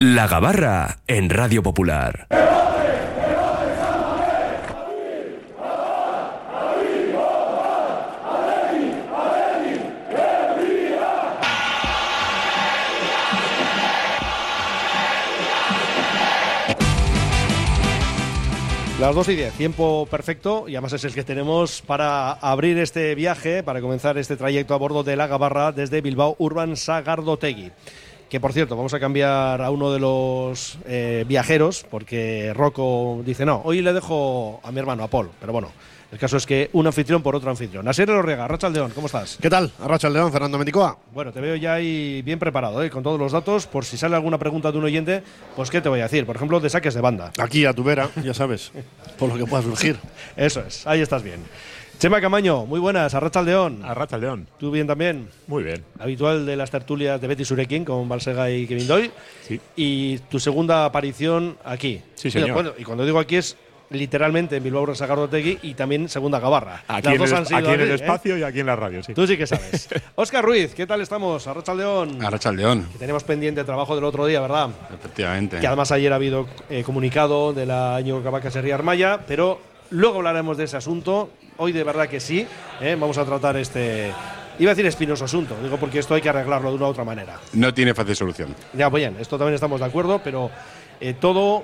La Gabarra en Radio Popular. Las 2:10, tiempo perfecto, y además es el que tenemos para abrir este viaje, para comenzar este trayecto a bordo de La Gabarra desde Bilbao Urban Sagardotegui. Que, por cierto, vamos a cambiar a uno de los viajeros, porque Rocco dice, no, hoy le dejo a mi hermano, a Paul, pero bueno, el caso es que un anfitrión por otro anfitrión. Asier Elorriaga, Arratsaldeon, ¿cómo estás? ¿Qué tal? Arratsaldeon, Fernando Mendicoa. Bueno, te veo ya ahí bien preparado, con todos los datos, por si sale alguna pregunta de un oyente, pues ¿qué te voy a decir? Por ejemplo, de saques de banda. Aquí a tu vera, ya sabes, por lo que pueda surgir. Eso es, ahí estás bien. Chema Camaño, muy buenas, Arratsaldeon. Arratsaldeon. ¿Tú bien también? Muy bien. Habitual de las tertulias de Betty Surekin con Balsega y Kevin Doyle. Sí. Y tu segunda aparición aquí. Sí, señor. Bueno, y cuando digo aquí es literalmente en Bilbao Sagardotegui y también segunda Gabarra. Aquí en el espacio y aquí en la radio, sí. Tú sí que sabes. Óscar Ruiz, ¿qué tal estamos? Arratsaldeon. Arratsaldeon. Que tenemos pendiente el trabajo del otro día, ¿verdad? Efectivamente. Que además ayer ha habido comunicado de la Íñigo Cabacas Serri Armaya, pero luego hablaremos de ese asunto. Hoy de verdad que sí, vamos a tratar este, iba a decir espinoso asunto, digo porque esto hay que arreglarlo de una u otra manera. No tiene fácil solución. Ya, pues bien, esto también estamos de acuerdo, pero todo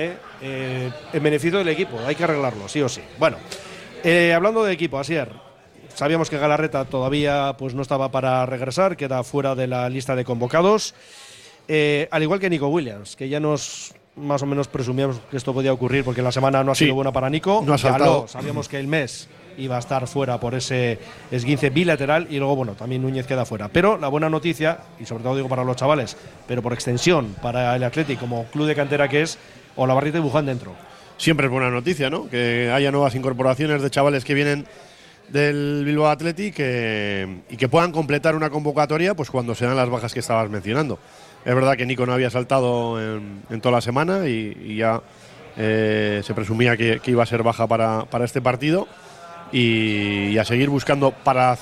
en beneficio del equipo, hay que arreglarlo, sí o sí. Bueno, hablando de equipo, Asier, sabíamos que Galarreta todavía pues no estaba para regresar, queda fuera de la lista de convocados, al igual que Nico Williams, que ya nos más o menos presumíamos que esto podía ocurrir porque la semana no ha sido buena para Nico. No ha saltado. Sabíamos que el mes iba a estar fuera por ese esguince bilateral y luego, bueno, también Núñez queda fuera. Pero la buena noticia, y sobre todo digo para los chavales, pero por extensión para el Athletic como club de cantera que es, Olavarrieta y Buján dentro. Siempre es buena noticia, ¿no? Que haya nuevas incorporaciones de chavales que vienen del Bilbao Athletic y que puedan completar una convocatoria pues cuando se dan las bajas que estabas mencionando. Es verdad que Nico no había saltado en toda la semana y ya se presumía que iba a ser baja para este partido y a seguir buscando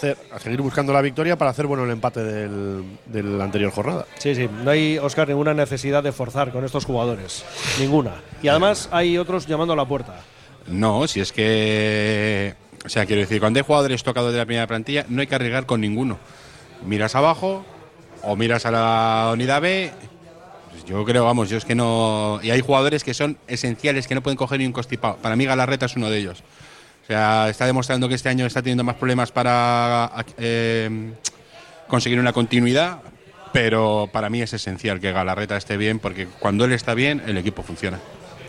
la victoria para hacer bueno el empate de la anterior jornada. Sí, no hay, Óscar, ninguna necesidad de forzar con estos jugadores, ninguna. Y además hay otros llamando a la puerta. No, si es que, o sea, quiero decir, cuando hay jugadores tocados de la primera plantilla no hay que arriesgar con ninguno. Miras abajo o miras a la unidad B, pues yo creo, vamos, yo es que no. Y hay jugadores que son esenciales, que no pueden coger ni un constipado. Para mí Galarreta es uno de ellos. O sea, está demostrando que este año está teniendo más problemas para conseguir una continuidad, pero para mí es esencial que Galarreta esté bien, porque cuando él está bien, el equipo funciona.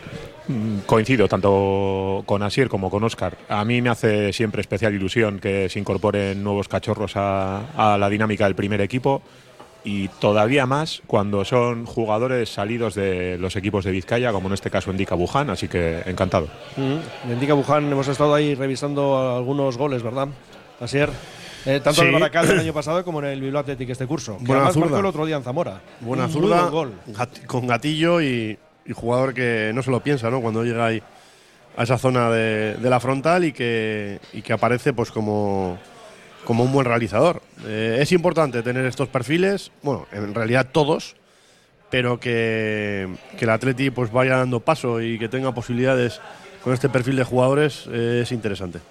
Coincido tanto con Asier como con Óscar. A mí me hace siempre especial ilusión que se incorporen nuevos cachorros a la dinámica del primer equipo. Y todavía más cuando son jugadores salidos de los equipos de Vizcaya, como en este caso Endika Buján, así que encantado. Endika Buján, hemos estado ahí revisando algunos goles, ¿verdad? Asier, tanto en el Baracaldo el año pasado como en el Bilbao Athletic este curso. Que Buena además zurda. marcó el otro día en Zamora. Buena Un zurda, muy buen gol. con gatillo y jugador que no se lo piensa, ¿no? Cuando llega ahí a esa zona de la frontal y que aparece pues como un buen realizador. Es importante tener estos perfiles, bueno, en realidad todos, pero que el Atleti pues vaya dando paso y que tenga posibilidades con este perfil de jugadores es interesante.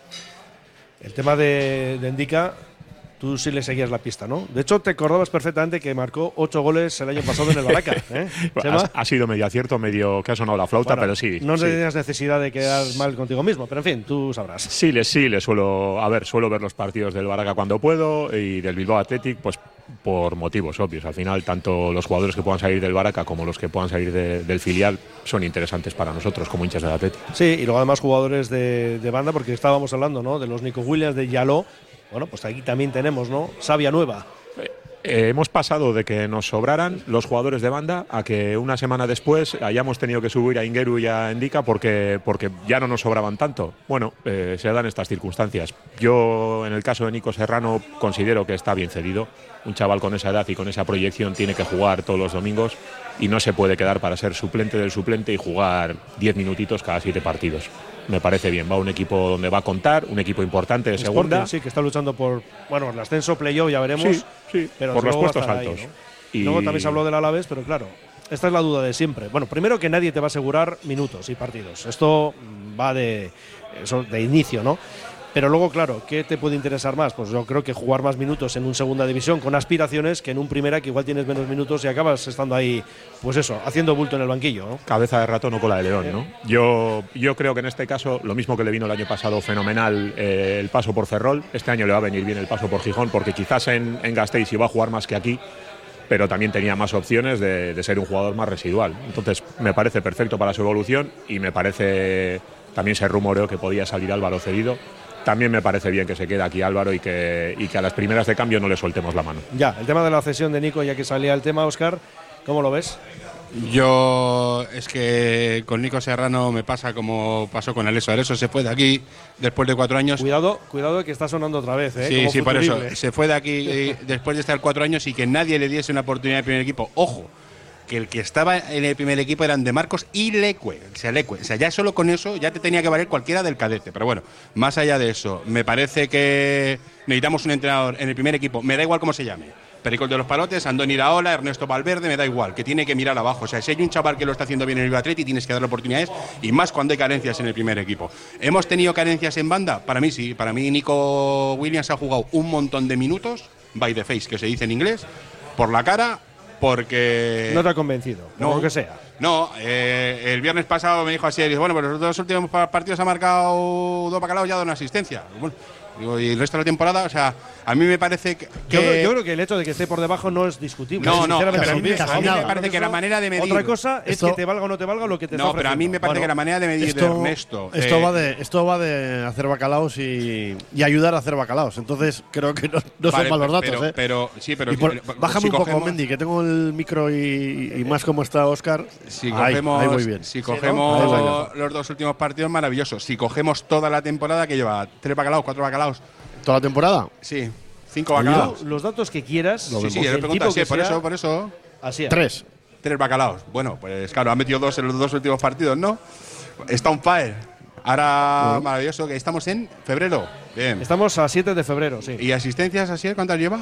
El tema de Endika, tú sí le seguías la pista, ¿no? De hecho, te acordabas perfectamente que marcó 8 goles el año pasado en el Baraca, ¿eh? Ha sido medio acierto, medio que ha sonado la flauta, bueno, pero sí. No sí. tenías necesidad de quedar mal contigo mismo, pero en fin, tú sabrás. Sí, le suelo ver los partidos del Baraca cuando puedo y del Bilbao Athletic, pues por motivos obvios. Al final, tanto los jugadores que puedan salir del Baraca como los que puedan salir del filial son interesantes para nosotros como hinchas del Athletic. Sí, y luego además jugadores de banda, porque estábamos hablando, ¿no? De los Nico Williams, de Yaló. Bueno, pues aquí también tenemos, ¿no? Savia nueva. Hemos pasado de que nos sobraran los jugadores de banda a que una semana después hayamos tenido que subir a Ingeru y a Endika porque ya no nos sobraban tanto. Bueno, se dan estas circunstancias. Yo, en el caso de Nico Serrano, considero que está bien cedido. Un chaval con esa edad y con esa proyección tiene que jugar todos los domingos y no se puede quedar para ser suplente del suplente y jugar 10 minutitos cada 7 partidos. Me parece bien, va a un equipo donde va a contar, un equipo importante de segunda. Sí, que está luchando por, bueno, el ascenso, playoff, ya veremos. Sí, pero por los puestos ahí, altos. ¿no? Y luego también se habló del Alavés, pero claro, esta es la duda de siempre. Bueno, primero que nadie te va a asegurar minutos y partidos. Esto va de inicio, ¿no? Pero luego, claro, ¿qué te puede interesar más? Pues yo creo que jugar más minutos en un segunda división con aspiraciones que en un primera, que igual tienes menos minutos y acabas estando ahí, pues eso, haciendo bulto en el banquillo, ¿no? Cabeza de ratón o cola de león, ¿no? Yo creo que en este caso, lo mismo que le vino el año pasado fenomenal el paso por Ferrol, este año le va a venir bien el paso por Gijón, porque quizás en Gasteiz iba a jugar más que aquí, pero también tenía más opciones de ser un jugador más residual. Entonces, me parece perfecto para su evolución y me parece, también se rumoreó que podía salir Álvaro cedido. También me parece bien que se quede aquí Álvaro y que a las primeras de cambio no le soltemos la mano. Ya, el tema de la cesión de Nico, ya que salía el tema, Óscar, ¿cómo lo ves? Yo es que con Nico Serrano me pasa como pasó con Aleso. Aleso se fue de aquí después de 4 años. Cuidado que está sonando otra vez, ¿eh? Sí, Como sí, por eso. futurible. Se fue de aquí después de estar 4 años y que nadie le diese una oportunidad en el primer equipo. Ojo, que el que estaba en el primer equipo eran De Marcos y Leque. O sea, ya solo con eso ya te tenía que valer cualquiera del cadete. Pero bueno, más allá de eso, me parece que necesitamos un entrenador en el primer equipo. Me da igual cómo se llame. Pericol de los Palotes, Andoni Iraola, Ernesto Valverde, me da igual, que tiene que mirar abajo. O sea, si hay un chaval que lo está haciendo bien en el Bilbao Athletic, tienes que darle oportunidades, y más cuando hay carencias en el primer equipo. ¿Hemos tenido carencias en banda? Para mí sí. Para mí Nico Williams ha jugado un montón de minutos, by the face, que se dice en inglés, por la cara, porque… No te ha convencido, No. por lo que sea. No, el viernes pasado me dijo así, dice, bueno, pues los 2 últimos partidos ha marcado 2 bacalaos y ha dado una asistencia. Bueno, digo, y el resto de la temporada, o sea, a mí me parece que… Yo creo que el hecho de que esté por debajo no es discutible. No, Sinceramente, pero a mí me pienso, parece que la manera de medir… Otra cosa es que te valga o no te valga lo que te está No, pero a mí ofreciendo. me parece Bueno, que la manera de medir de Ernesto… Esto va de hacer bacalaos y ayudar a hacer bacalaos. Entonces creo que no vale, son malos datos. pero sí, pero bájame si un poco, cogemos… Mendy, que tengo el micro y más como está Óscar. Si ahí voy bien. si Ahí cogemos voy. los 2 últimos partidos, maravilloso. Si cogemos toda la temporada, que lleva 3 bacalaos, 4 bacalaos… ¿Toda la temporada? Sí, 5 bacalaos. Los datos que quieras. Sí, sí, del le pregunto tipo así, que por sea, eso. Así es. 3. 3 bacalaos. Bueno, pues claro, ha metido 2 en los 2 últimos partidos, ¿no? Está on fire. Ahora, maravilloso, que estamos en febrero. Bien. Estamos a 7 de febrero, sí. ¿Y asistencias así? ¿Cuántas lleva?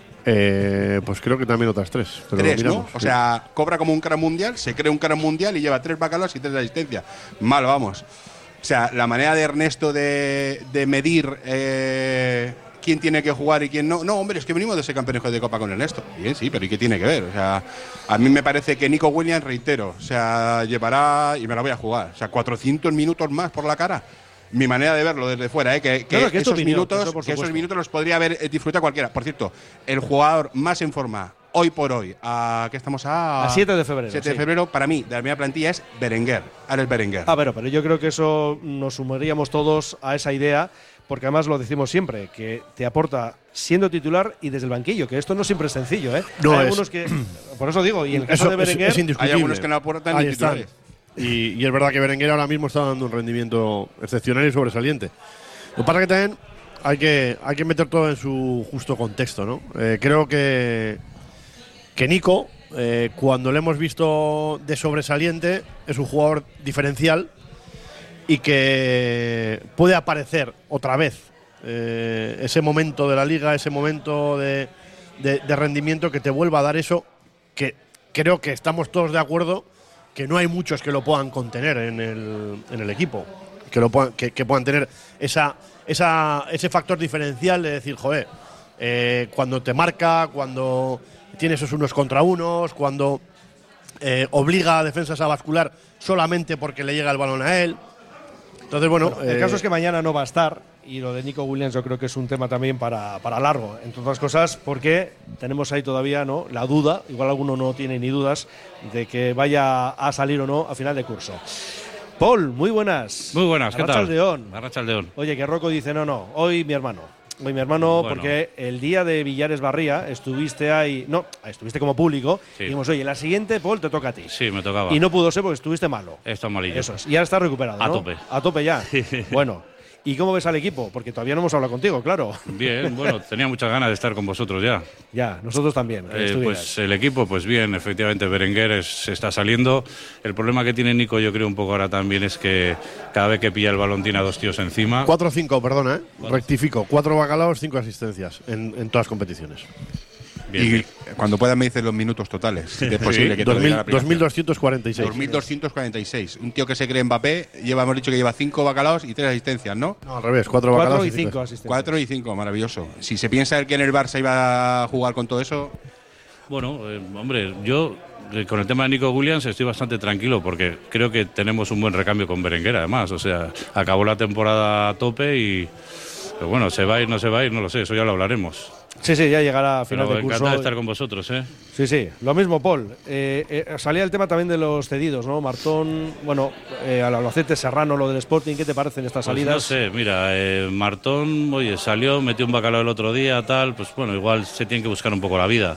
Pues creo que también otras 3. 3, ¿no? O sea, cobra como un cara mundial, se cree un cara mundial y lleva 3 bacalaos y 3 de asistencia. Mal, vamos. O sea, la manera de Ernesto de medir quién tiene que jugar y quién no. No, hombre, es que venimos de ese campeonato de Copa con Ernesto. Bien, sí, pero ¿y qué tiene que ver? O sea, a mí me parece que Nico Williams, reitero, o sea, llevará, y me la voy a jugar, o sea, 400 minutos más por la cara. Mi manera de verlo desde fuera, que Claro, que es tu esos opinión, minutos, eso por que esos supuesto. minutos los podría haber disfrutado cualquiera. Por cierto, el jugador más en forma hoy por hoy, ¿qué estamos a 7 de febrero. 7 de sí. febrero, para mí, de la primera plantilla es Berenguer, Alex Berenguer. Pero yo creo que eso nos sumaríamos todos a esa idea, porque además lo decimos siempre, que te aporta siendo titular y desde el banquillo, que esto no siempre es sencillo, ¿eh? No Hay es. algunos que, por eso digo, y en el caso Eso de Berenguer, es indiscutible. Hay algunos que no aportan Ahí ni están. titulares. Y es verdad que Berenguer ahora mismo está dando un rendimiento excepcional y sobresaliente. Lo que pasa es que también hay que meter todo en su justo contexto, ¿no? Creo que Nico, cuando le hemos visto de sobresaliente, es un jugador diferencial y que puede aparecer otra vez ese momento de la liga, ese momento de rendimiento que te vuelva a dar eso, que creo que estamos todos de acuerdo que no hay muchos que lo puedan contener en el equipo, que puedan tener ese factor diferencial de decir, joder, cuando te marca, cuando tiene esos unos contra unos, cuando obliga a defensas a bascular solamente porque le llega el balón a él. Entonces, bueno, el caso es que mañana no va a estar, y lo de Nico Williams yo creo que es un tema también para largo, entre otras cosas, porque tenemos ahí todavía la duda, igual alguno no tiene ni dudas, de que vaya a salir o no a final de curso. Paul, muy buenas. Muy buenas, ¿qué tal? Arrachaldeón. Arrachaldeón. Oye, que Rocco dice, no, hoy mi hermano, Bueno. porque el día de Villares Barría estuviste ahí, estuviste como público, Sí. y dijimos, oye, la siguiente, Paul, te toca a ti. Sí, me tocaba. Y no pudo ser porque estuviste malo. Está malillo. Eso es. Y ahora está recuperado, A ¿no? tope. A tope ya. Bueno. ¿Y cómo ves al equipo? Porque todavía no hemos hablado contigo, claro. Bien, bueno, tenía muchas ganas de estar con vosotros ya. Ya, nosotros también. que estuvieras. Pues el equipo, pues bien, efectivamente, Berenguer se está saliendo. El problema que tiene Nico, yo creo un poco ahora también, es que cada vez que pilla el balón tiene a 2 tíos encima. 4 o 5, perdona, rectifico. 4 bacalaos, 5 asistencias en todas las competiciones. Y cuando puedas me dices los minutos totales, si es posible que te lo diga la aplicación. 2.246. 2.246. Un tío que se cree Mbappé, hemos dicho que lleva 5 bacalaos y 3 asistencias, ¿no? No, al revés, 4 bacalaos y 5 asistencias. 4 y 5, maravilloso. Si se piensa el que en el Barça iba a jugar con todo eso… Bueno, hombre, yo con el tema de Nico Williams estoy bastante tranquilo porque creo que tenemos un buen recambio con Berenguer, además. O sea, acabó la temporada a tope y… Pero bueno, se va a ir, no se va a ir, no lo sé, eso ya lo hablaremos. Sí, ya llegará a final Pero de curso. encantado de estar con vosotros, ¿eh? Sí, lo mismo, Paul. Salía el tema también de los cedidos, ¿no? Martón, bueno, al Albacete, Serrano, lo del Sporting, ¿qué te parecen estas salidas? Pues no sé, mira, Martón, oye, salió, metió un bacalao el otro día, tal, pues bueno, igual se tiene que buscar un poco la vida.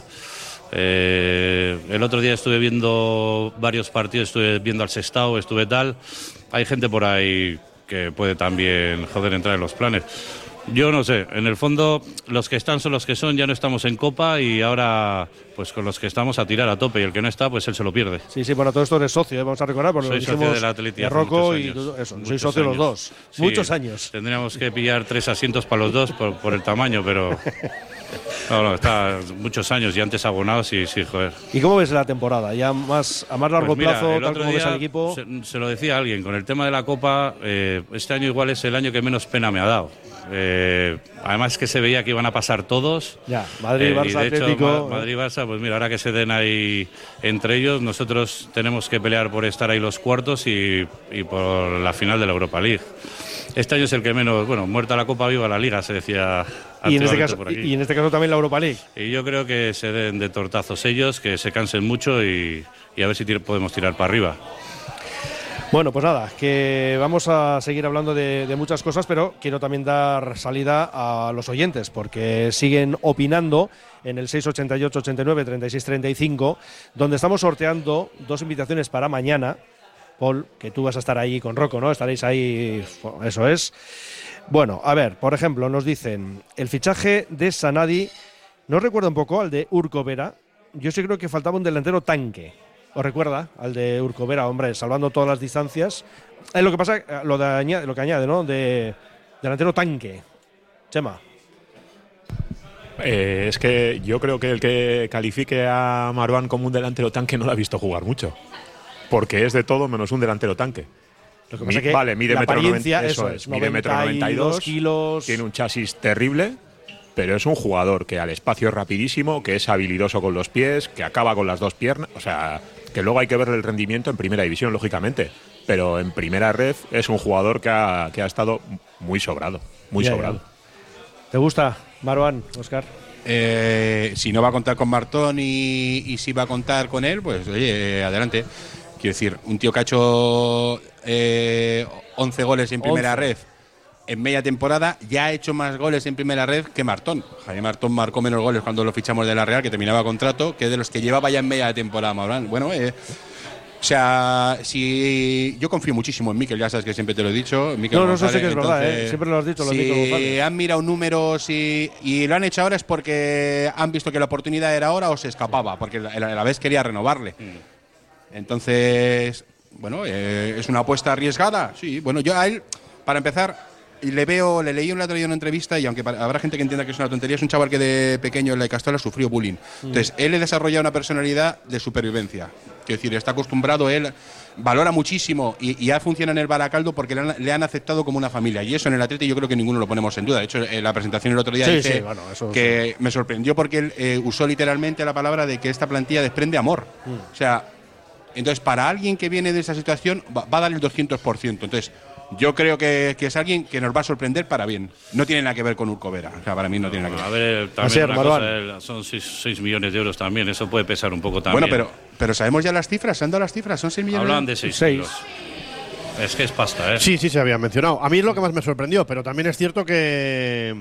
El otro día estuve viendo varios partidos, estuve viendo al Sestao, estuve tal. Hay gente por ahí que puede también, entrar en los planes. Yo no sé, en el fondo los que están son los que son, ya no estamos en Copa y ahora pues con los que estamos a tirar a tope y el que no está pues él se lo pierde. Sí, bueno, todo esto eres socio, vamos a recordar, porque soy socio del Atleti de Rocco y eso, soy socio de los dos. Sí, muchos años. Tendríamos que pillar 3 asientos para los dos por el tamaño, pero… No, está muchos años y antes abonados y sí, joder. ¿Y cómo ves la temporada? Ya más a más largo plazo, tal como ves al equipo. Se lo decía a alguien, con el tema de la Copa, este año igual es el año que menos pena me ha dado. Además que se veía que iban a pasar todos. Ya, Madrid, Barça, y de hecho, Atlético. Madrid, Barça, pues mira, ahora que se den ahí entre ellos, nosotros tenemos que pelear por estar ahí los cuartos y por la final de la Europa League. Este año es el que menos, bueno, muerta la Copa, viva la Liga, se decía. Y en este caso también la Europa League. Y yo creo que se den de tortazos ellos, que se cansen mucho y a ver si podemos tirar para arriba. Bueno, pues nada, que vamos a seguir hablando de muchas cosas, pero quiero también dar salida a los oyentes, porque siguen opinando en el 688 89 36 35, donde estamos sorteando 2 invitaciones para mañana. Paul, que tú vas a estar ahí con Rocco, ¿no? Estaréis ahí, eso es. Bueno, a ver, por ejemplo, nos dicen, el fichaje de Sanadi, ¿nos recuerda un poco al de Urco Vera? Yo sí creo que faltaba un delantero tanque. ¿Os recuerda al de Urco Vera? Hombre, salvando todas las distancias. Es lo que pasa, lo que añade, ¿no? De delantero tanque. Chema. Es que yo creo que el que califique a Marwan como un delantero tanque no lo ha visto jugar mucho. Porque es de todo menos un delantero tanque. Lo que pasa que vale, mide la metro apariencia, 90, eso es, mide metro 92 kilos. Tiene un chasis terrible, pero es un jugador que al espacio es rapidísimo, que es habilidoso con los pies, que acaba con las dos piernas. O sea, que luego hay que ver el rendimiento en primera división, lógicamente. Pero en primera red es un jugador que ha estado muy sobrado. Muy sobrado. ¿Te gusta, Marwan, Óscar? Si no va a contar con Martón y si va a contar con él, pues oye, adelante. Quiero decir, un tío que ha hecho 11 goles en primera red en media temporada, ya ha hecho más goles en primera red que Martón. Javier Martón marcó menos goles cuando lo fichamos de la Real, que terminaba contrato, que de los que llevaba ya en media temporada. Bueno, o sea, si yo confío muchísimo en Mikel, ya sabes que siempre te lo he dicho. Mikel no González, sé que es verdad, siempre lo has dicho. Si han mirado números y lo han hecho ahora es porque han visto que la oportunidad era ahora o se escapaba, porque a la vez quería renovarle. Entonces, bueno, ¿es una apuesta arriesgada? Sí, bueno, yo a él, para empezar, le leí un otro día en una entrevista y aunque habrá gente que entienda que es una tontería, es un chaval que de pequeño en la Castola sufrió bullying. Entonces, él le desarrolla una personalidad de supervivencia. Quiero decir, está acostumbrado, él valora muchísimo y ya funciona en el Baracaldo porque le han aceptado como una familia. Y eso en el Atleti yo creo que ninguno lo ponemos en duda. De hecho, en la presentación el otro día dice que me sorprendió porque él usó literalmente la palabra de que esta plantilla desprende amor. O sea, entonces para alguien que viene de esa situación va a dar el 200%. Entonces, yo creo que es alguien que nos va a sorprender para bien. No tiene nada que ver con Urco Vera. O sea, para mí no tiene nada que ver. A ver, también una cosa, son 6 millones de euros también. Eso puede pesar un poco también. Bueno, pero sabemos ya las cifras. ¿Se han dado las cifras? ¿Son 6 millones? Hablan de 6 euros. Es que es pasta, ¿eh? Sí, se había mencionado. A mí es lo que más me sorprendió, pero también es cierto que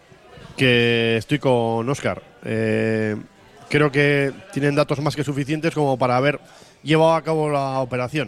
estoy con Óscar. Creo que tienen datos más que suficientes como para haber llevado a cabo la operación.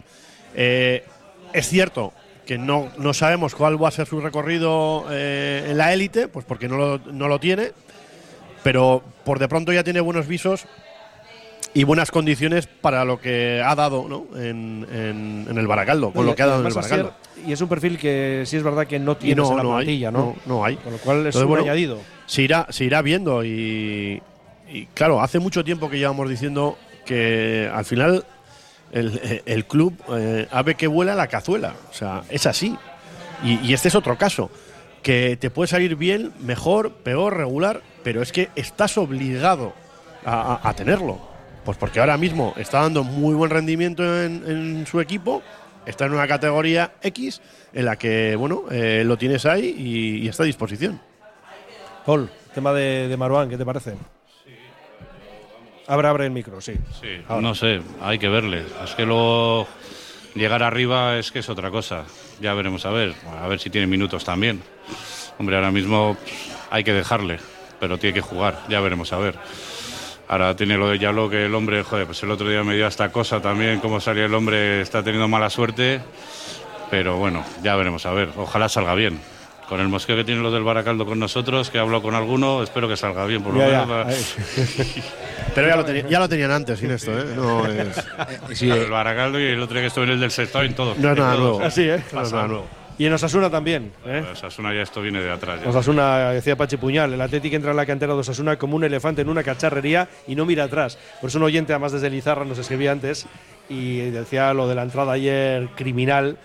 Es cierto que no sabemos cuál va a ser su recorrido en la élite, pues porque no lo tiene, pero por de pronto ya tiene buenos visos y buenas condiciones para lo que ha dado, ¿no? en el Baracaldo, con lo que ha dado en el Baracaldo. Y es un perfil que sí es verdad que no tienes en la plantilla, ¿no? No hay. Con lo cual es un añadido. Se irá viendo y y claro, hace mucho tiempo que llevamos diciendo que al final el club ave que vuela la cazuela. O sea, es así. Y este es otro caso. Que te puede salir bien, mejor, peor, regular, pero es que estás obligado a tenerlo. Pues porque ahora mismo está dando muy buen rendimiento en su equipo, está en una categoría X en la que, bueno, lo tienes ahí y está a disposición. Paul, tema de Marouane, ¿qué te parece? Abre el micro, sí. Sí, no sé, hay que verle. Es que luego llegar arriba es que es otra cosa. Ya veremos a ver si tiene minutos también. Hombre, ahora mismo hay que dejarle, pero tiene que jugar, ya veremos a ver. Ahora tiene lo de Yalo, que el hombre, joder, pues el otro día me dio esta cosa también, cómo salió el hombre, está teniendo mala suerte, pero bueno, ya veremos a ver, ojalá salga bien. Con el mosqueo que tiene lo del Baracaldo con nosotros, que he hablado con alguno, espero que salga bien, por lo menos. Pero ya lo tenían antes, sin esto, ¿eh? No es… Sí, el Baracaldo y el otro día que estuve en el del Sestao en todo. No es nada nuevo. Así, ¿eh? No es nada nuevo. Y en Osasuna también, ¿eh? Osasuna ya esto viene de atrás. Ya. Osasuna, decía Pachi Puñal, el Atlético entra en la cantera de Osasuna como un elefante en una cacharrería y no mira atrás. Por eso un oyente, además desde Lizarra, nos escribía antes y decía lo de la entrada ayer criminal.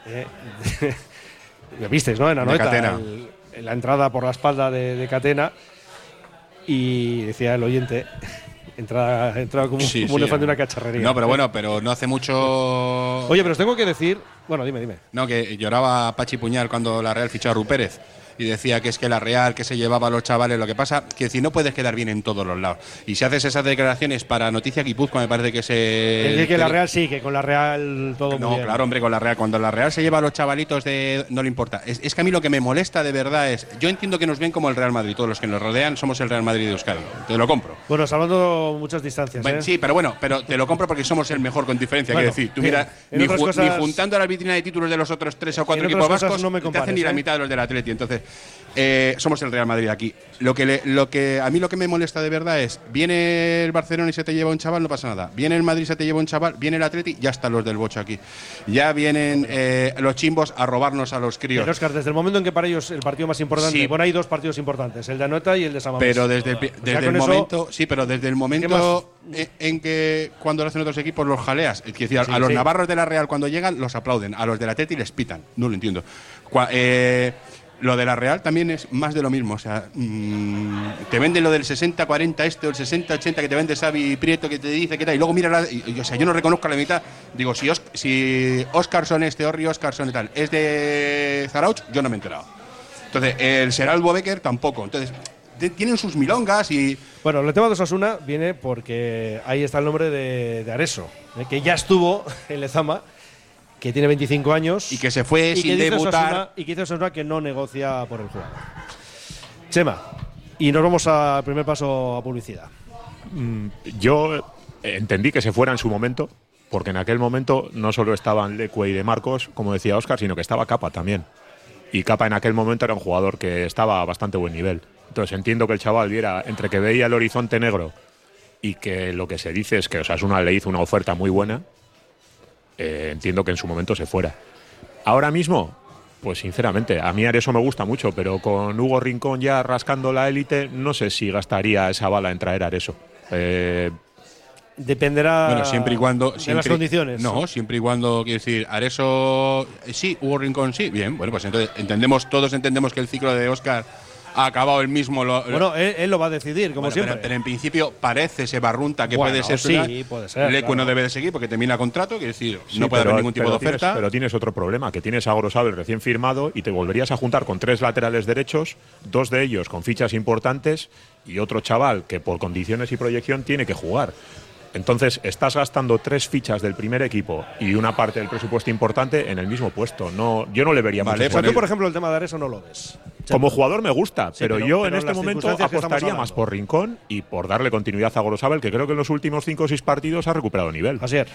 Lo visteis, ¿no? En Anoeta, la entrada por la espalda de Catena. Y decía el oyente… Entrada como un elefante en una cacharrería. No, pero bueno, pero no hace mucho… Oye, pero os tengo que decir… Bueno, dime. No, que lloraba Pachi Puñal cuando la Real fichó a Rupérez y decía que es que la Real, que se llevaba a los chavales, lo que pasa, que si no puedes quedar bien en todos los lados. Y si haces esas declaraciones para Noticia Guipúzcoa, me parece que se… Es decir, que la Real sí, que con la Real todo muy bien. No, claro, hombre, con la Real. Cuando la Real se lleva a los chavalitos no le importa. Es que a mí lo que me molesta de verdad es… Yo entiendo que nos ven como el Real Madrid, todos los que nos rodean somos el Real Madrid de Euskadi. Te lo compro. Bueno, salvando muchas distancias, bueno, sí, pero te lo compro porque somos el mejor con diferencia. Bueno, quiero decir, tú mira, ni juntando la vitrina de títulos de los otros 3 o 4 equipos vascos, no te hacen ni la mitad de los del Atleti. Entonces… somos el Real Madrid aquí. Lo que a mí lo que me molesta de verdad es, viene el Barcelona y se te lleva un chaval, no pasa nada. Viene el Madrid y se te lleva un chaval, viene el Atleti, ya están los del Bocho aquí. Ya vienen los chimbos a robarnos a los críos. Pero Óscar, desde el momento en que para ellos el partido más importante, sí. Bueno, hay 2 partidos importantes, el de Anoeta y el de San Mamés. Pero desde el momento, sí, pero desde el momento en que cuando lo hacen otros equipos los jaleas, es decir, a los navarros de la Real cuando llegan los aplauden, a los del Atleti les pitan. No lo entiendo. Lo de la Real también es más de lo mismo. O sea, te venden lo del 60-40 o el 60-80 que te vende Xavi Prieto, que te dice que tal. Y luego mira, o sea, yo no reconozco la mitad. Digo, si Óscarson Orri Óscarson y tal es de Zarauch, yo no me he enterado. Entonces, el Seralbo Becker tampoco. Entonces, tienen sus milongas y… Bueno, el tema de Osasuna viene porque ahí está el nombre de Areso, que ya estuvo en Lezama, que tiene 25 años. Y que se fue sin debutar. Y que dice Osasuna que no negocia por el jugador. Chema, y nos vamos al primer paso a publicidad. Yo entendí que se fuera en su momento, porque en aquel momento no solo estaban Lecue y De Marcos, como decía Óscar, sino que estaba Capa también. Y Capa en aquel momento era un jugador que estaba a bastante buen nivel. Entonces entiendo que el chaval viera, entre que veía el horizonte negro y que lo que se dice es que Osasuna le hizo una oferta muy buena, entiendo que en su momento se fuera. Ahora mismo, pues sinceramente, a mí Areso me gusta mucho, pero con Hugo Rincón ya rascando la élite, no sé si gastaría esa bala en traer a Areso. Dependerá siempre y cuando, de las condiciones. No, siempre y cuando, quiero decir, Areso sí, Hugo Rincón sí. Bien, bueno, pues entonces todos entendemos que el ciclo de Óscar ha acabado el mismo. Bueno, él lo va a decidir, como siempre. Pero en principio parece ese Barrunta que puede ser. Sí, puede ser. Lecue no debe de seguir porque termina contrato, quiere decir, no puede haber ningún tipo de oferta. Pero tienes otro problema, que tienes a Gorosabel recién firmado y te volverías a juntar con 3 laterales derechos, 2 de ellos con fichas importantes y otro chaval que por condiciones y proyección tiene que jugar. Entonces, estás gastando 3 fichas del primer equipo y una parte del presupuesto importante en el mismo puesto. No, yo no le vería mucho. O sea, tú, por ejemplo, el tema de Areso no lo ves. Como jugador me gusta, pero yo en este momento apostaría más por Rincón y por darle continuidad a Gorosabel, que creo que en los últimos 5 o 6 partidos ha recuperado nivel. Así es.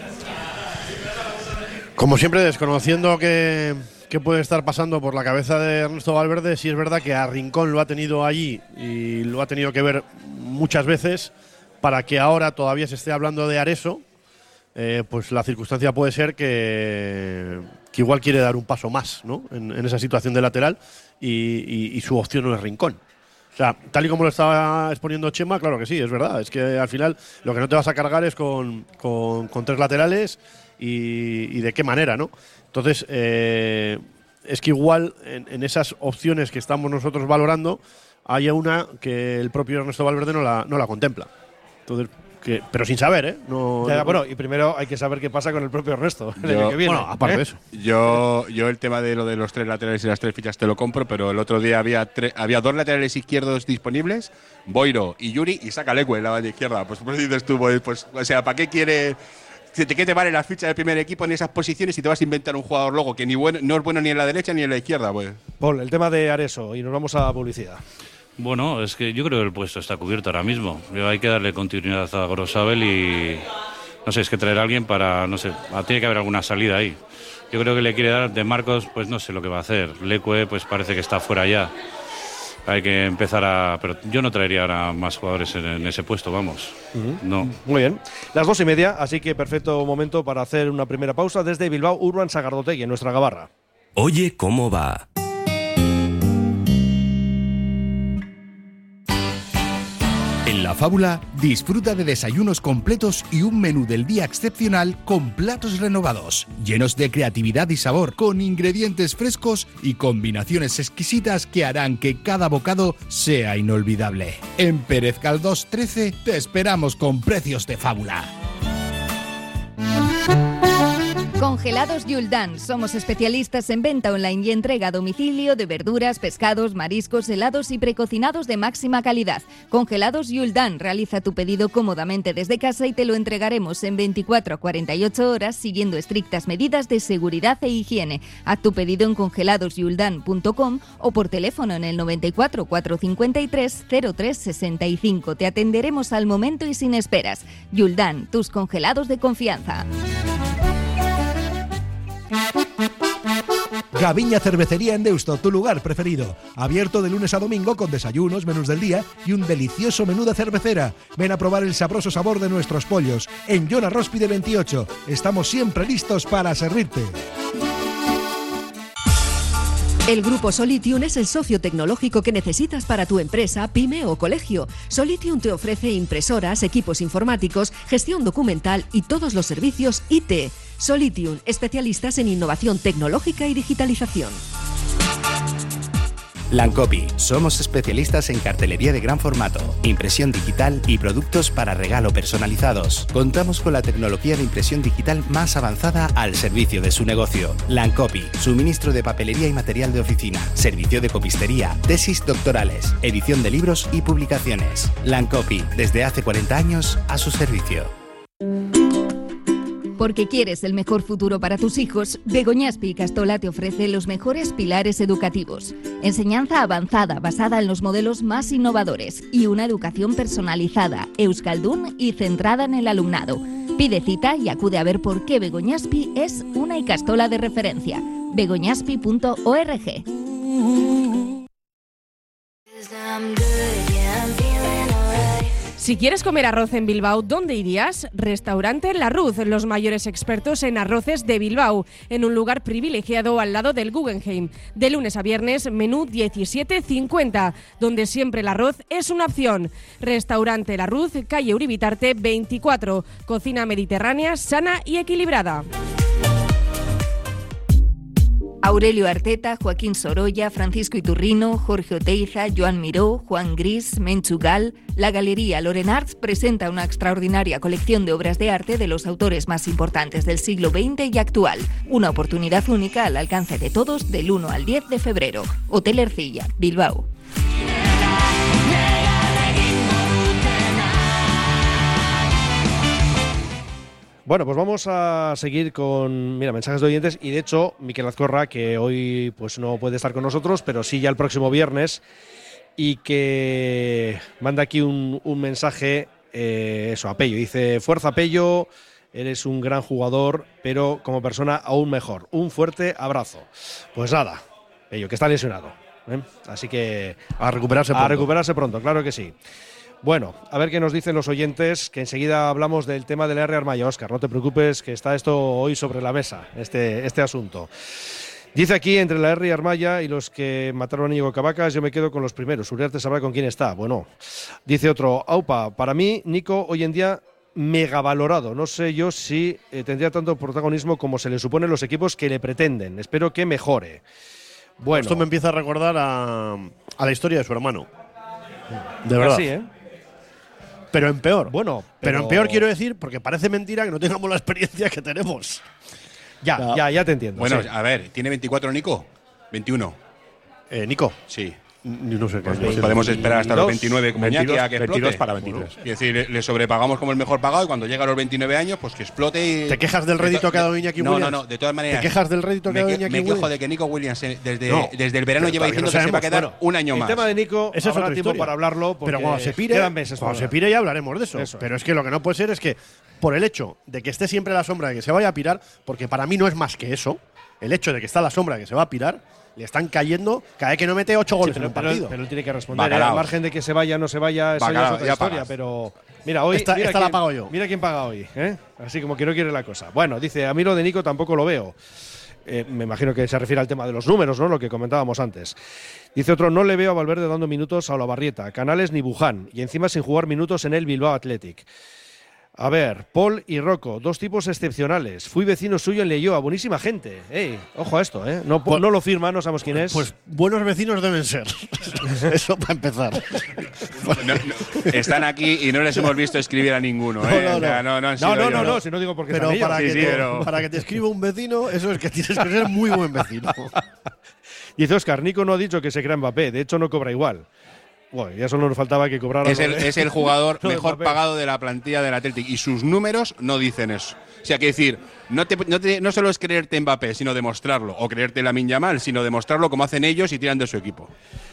Como siempre, desconociendo qué puede estar pasando por la cabeza de Ernesto Valverde, sí es verdad que a Rincón lo ha tenido allí y lo ha tenido que ver muchas veces. Para que ahora todavía se esté hablando de Areso, pues la circunstancia puede ser que igual quiere dar un paso más, ¿no? en esa situación de lateral y su opción no es Rincón. O sea, tal y como lo estaba exponiendo Chema, claro que sí, es verdad. Es que al final lo que no te vas a cargar es con 3 laterales y de qué manera, ¿no? Entonces, es que igual en esas opciones que estamos nosotros valorando, hay una que el propio Ernesto Valverde no la contempla. Entonces, pero sin saber, ¿eh? Bueno, y primero hay que saber qué pasa con el propio Ernesto el año que viene. Bueno, aparte de eso. Yo el tema de lo de los 3 laterales y las 3 fichas te lo compro, pero el otro día había 2 laterales izquierdos disponibles, Boiro y Yuri, y saca Leque en la banda izquierda. Pues dices tú, pues, o sea, ¿para qué quiere? ¿Qué te vale la ficha del primer equipo en esas posiciones si te vas a inventar un jugador luego que no es bueno ni en la derecha ni en la izquierda? Pues. Paul, el tema de Areso, y nos vamos a publicidad. Bueno, es que yo creo que el puesto está cubierto ahora mismo. Hay que darle continuidad a Grosabel y, no sé, es que traer a alguien para, no sé, tiene que haber alguna salida ahí. Yo creo que le quiere dar de Marcos, pues no sé lo que va a hacer. Leque, pues parece que está fuera ya. Hay que empezar pero yo no traería ahora más jugadores en ese puesto, vamos. No. Muy bien. Las 2:30, así que perfecto momento para hacer una primera pausa desde Bilbao Urban Sagardotegui, en nuestra Gabarra. Oye, ¿cómo va? En La Fábula, disfruta de desayunos completos y un menú del día excepcional con platos renovados, llenos de creatividad y sabor, con ingredientes frescos y combinaciones exquisitas que harán que cada bocado sea inolvidable. En Pérez Galdós 13 te esperamos con precios de fábula. Congelados Yuldan. Somos especialistas en venta online y entrega a domicilio de verduras, pescados, mariscos, helados y precocinados de máxima calidad. Congelados Yuldan. Realiza tu pedido cómodamente desde casa y te lo entregaremos en 24 a 48 horas siguiendo estrictas medidas de seguridad e higiene. Haz tu pedido en congeladosyuldan.com o por teléfono en el 94 453 0365. Te atenderemos al momento y sin esperas. Yuldan, tus congelados de confianza. Gaviña Cervecería en Deusto, tu lugar preferido. Abierto de lunes a domingo con desayunos, menús del día y un delicioso menú de cervecera. Ven a probar el sabroso sabor de nuestros pollos. En Joan Arróspide 28. Estamos siempre listos para servirte. El Grupo Solitium es el socio tecnológico que necesitas para tu empresa, pyme o colegio. Solitium te ofrece impresoras, equipos informáticos, gestión documental y todos los servicios IT. Solitium, especialistas en innovación tecnológica y digitalización. Lancopy, somos especialistas en cartelería de gran formato, impresión digital y productos para regalo personalizados. Contamos con la tecnología de impresión digital más avanzada al servicio de su negocio. Lancopy, suministro de papelería y material de oficina, servicio de copistería, tesis doctorales, edición de libros y publicaciones. Lancopy, desde hace 40 años a su servicio. Porque quieres el mejor futuro para tus hijos, Begoñaspi y Castola te ofrece los mejores pilares educativos. Enseñanza avanzada basada en los modelos más innovadores y una educación personalizada, euskaldun y centrada en el alumnado. Pide cita y acude a ver por qué Begoñaspi es una Icastola de referencia. begoñaspi.org. Si quieres comer arroz en Bilbao, ¿dónde irías? Restaurante La Ruz, los mayores expertos en arroces de Bilbao, en un lugar privilegiado al lado del Guggenheim. De lunes a viernes, menú 17,50, donde siempre el arroz es una opción. Restaurante La Ruz, calle Uribitarte 24, cocina mediterránea, sana y equilibrada. Aurelio Arteta, Joaquín Sorolla, Francisco Iturrino, Jorge Oteiza, Joan Miró, Juan Gris, Menchugal. La Galería Lorenarts presenta una extraordinaria colección de obras de arte de los autores más importantes del siglo XX y actual. Una oportunidad única al alcance de todos del 1 al 10 de febrero. Hotel Ercilla, Bilbao. Bueno, pues vamos a seguir con mensajes de oyentes y de hecho Miquel Azcorra, que hoy pues no puede estar con nosotros, pero sí ya el próximo viernes, y que manda aquí un mensaje a Pello. Dice: fuerza Pello, eres un gran jugador, pero como persona aún mejor. Un fuerte abrazo. Pues nada, Pello, que está lesionado, ¿eh? Así que a recuperarse pronto. A recuperarse pronto, claro que sí. Bueno, a ver qué nos dicen los oyentes, que enseguida hablamos del tema del R. Armaya. Óscar, no te preocupes, que está esto hoy sobre la mesa, este asunto. Dice aquí, entre la R y Armaya y los que mataron a Íñigo Cabacas, yo me quedo con los primeros. Uriarte sabrá con quién está. Bueno, dice otro, aupa, para mí, Nico, hoy en día, megavalorado. No sé yo si tendría tanto protagonismo como se le supone los equipos que le pretenden. Espero que mejore. Bueno. Esto me empieza a recordar a la historia de su hermano. De verdad. Así, ¿eh? Pero en peor. Bueno, pero en peor quiero decir, porque parece mentira que no tengamos la experiencia que tenemos. Ya te entiendo. Bueno, sí. a ver, ¿tiene 24 Nico? 21. ¿Nico? Sí. No sé qué. Pues podemos esperar hasta los 29 como 22, Iñaki a que explote. 22 para 23. Es decir, le sobrepagamos como el mejor pagado y cuando llega a los 29 años, pues que explote y… ¿Te quejas del rédito que ha dado Iñaki Williams? No, de todas maneras… ¿Te quejas del rédito que ha dado Iñaki Me Williams? quejo de que Nico Williams desde el verano pero lleva diciendo que se va a quedar un año más. El tema de Nico, esa es habrá otra tiempo historia. para hablarlo porque pero cuando se pire, quedan meses. cuando se pire ya hablaremos de eso. Eso. Pero es que lo que no puede ser es que por el hecho de que esté siempre a la sombra de que se vaya a pirar, porque para mí no es más que eso, el hecho de que está a la sombra de que se va a pirar, le están cayendo cada vez que no mete 8 goles en un partido. Pero él tiene que responder. Bacalao. Al margen de que se vaya o no se vaya, eso ya es otra ya historia. pagas. Pero mira, hoy Esta mira la pago yo. Mira quién paga hoy, ¿eh? Así como que no quiere la cosa. Bueno, dice, a mí lo de Nico tampoco lo veo. Me imagino que se refiere al tema de los números, ¿no? Lo que comentábamos antes. Dice otro, no le veo a Valverde dando minutos a Olavarrieta, Canales ni Buján, y encima sin jugar minutos en el Bilbao Athletic. A ver, Paul y Rocco, dos tipos excepcionales. Fui vecino suyo en Leioa, buenísima gente. Ey, ojo a esto, ¿eh? No lo firma, no sabemos quién es. Pues buenos vecinos deben ser. Eso para empezar. Están aquí y no les hemos visto escribir a ninguno, ¿eh? No, si no digo porque pero están ellos. para que te escriba un vecino, eso es que tienes que ser muy buen vecino. Dice Óscar, Nico no ha dicho que se crea Mbappé, de hecho no cobra igual. Bueno, ya solo nos faltaba que cobrara. Es el jugador lo de mejor Mbappé. pagado de la plantilla del Athletic y sus números no dicen eso. O sea, que decir, no solo es creerte Mbappé, sino demostrarlo, o creerte Lamine Yamal, sino demostrarlo como hacen ellos y tiran de su equipo.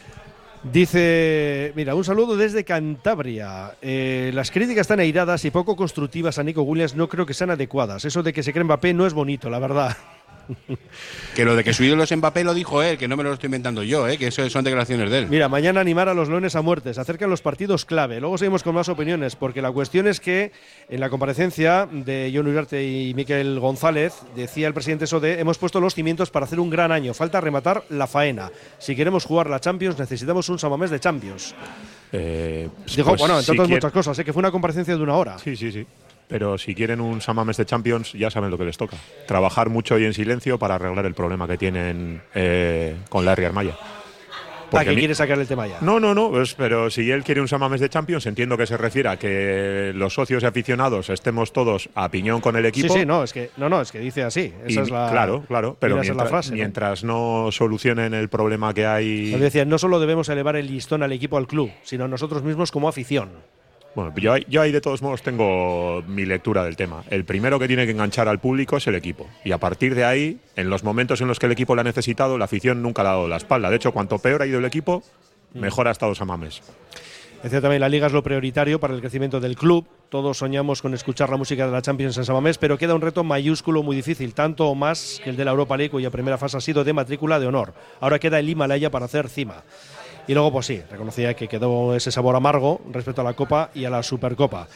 Dice, mira, un saludo desde Cantabria. Las críticas están airadas y poco constructivas a Nico Williams no creo que sean adecuadas. Eso de que se cree Mbappé no es bonito, la verdad. Que lo de que su ídolo es Mbappé lo dijo él, que no me lo estoy inventando yo, que eso son declaraciones de él. Mira, mañana animar a los leones a muerte. Se acercan los partidos clave. Luego seguimos con más opiniones, porque la cuestión es que en la comparecencia de Jon Uriarte y Miquel González decía el presidente eso de hemos puesto los cimientos para hacer un gran año. Falta rematar la faena. Si queremos jugar la Champions necesitamos un Samamés de Champions. Dijo, pues bueno, entre si otras muchas cosas, que fue una comparecencia de 1 hora. Sí. Pero si quieren un Samames de Champions, ya saben lo que les toca. Trabajar mucho y en silencio para arreglar el problema que tienen con Larry Armaya. ¿Para qué quiere sacar el tema ya? No, pues, pero si él quiere un Samames de Champions, entiendo que se refiere a que los socios y aficionados estemos todos a piñón con el equipo. Sí, es que dice así. Esa es la, claro, pero esa es la frase, mientras no solucionen el problema que hay… Nos decía, no solo debemos elevar el listón al equipo, al club, sino nosotros mismos como afición. Bueno, yo ahí de todos modos tengo mi lectura del tema. El primero que tiene que enganchar al público es el equipo. Y a partir de ahí, en los momentos en los que el equipo lo ha necesitado, la afición nunca le ha dado la espalda. De hecho, cuanto peor ha ido el equipo, mejor ha estado Samames. Decía también, la Liga es lo prioritario para el crecimiento del club. Todos soñamos con escuchar la música de la Champions en Samamés, pero queda un reto mayúsculo muy difícil, tanto o más que el de la Europa League, cuya primera fase ha sido de matrícula de honor. Ahora queda el Himalaya para hacer cima. Y luego, pues sí, reconocía que quedó ese sabor amargo respecto a la Copa y a la Supercopa.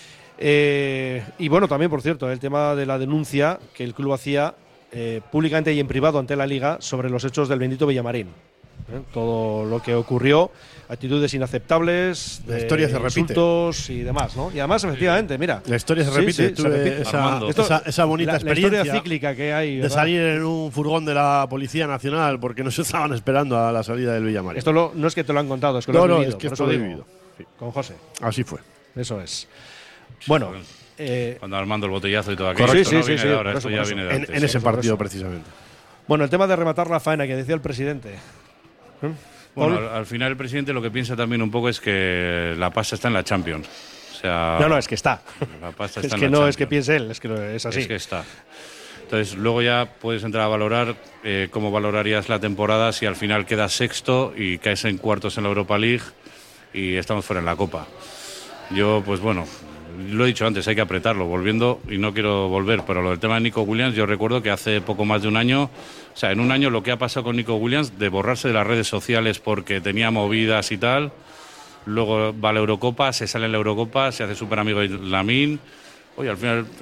Y bueno, también, por cierto, el tema de la denuncia que el club hacía públicamente y en privado ante la Liga sobre los hechos del bendito Villamarín. Todo lo que ocurrió, actitudes inaceptables, la historia se repite, insultos y demás, ¿no? Y además, efectivamente, mira, la historia se repite. Se repite. Esa bonita experiencia, la historia cíclica que hay, ¿verdad?, de salir en un furgón de la Policía Nacional porque no se estaban esperando a la salida del Villamarín. Esto no es que te lo han contado, es que lo has vivido. Es que esto lo he vivido. Con José. Así fue. Eso es. Bueno. Cuando Armando el botellazo y todo aquello. Sí, Ahora, esto ya viene de antes. En ese partido, precisamente. Bueno, el tema de rematar la faena que decía el presidente. Bueno, al final el presidente lo que piensa también un poco es que la pasta está en la Champions. O sea, no, es que está. La pasta es está que en la no Champions. es que piense él, es que es así. Es que está. Entonces, luego ya puedes entrar a valorar cómo valorarías la temporada si al final quedas sexto y caes en cuartos en la Europa League y estamos fuera en la Copa. Yo, pues bueno, lo he dicho antes, hay que apretarlo, volviendo, y no quiero volver, pero lo del tema de Nico Williams, yo recuerdo que hace poco más de un año, o sea, en un año lo que ha pasado con Nico Williams, de borrarse de las redes sociales porque tenía movidas y tal, luego va a la Eurocopa, se sale en la Eurocopa, se hace súper amigo de Lamine, oye, al final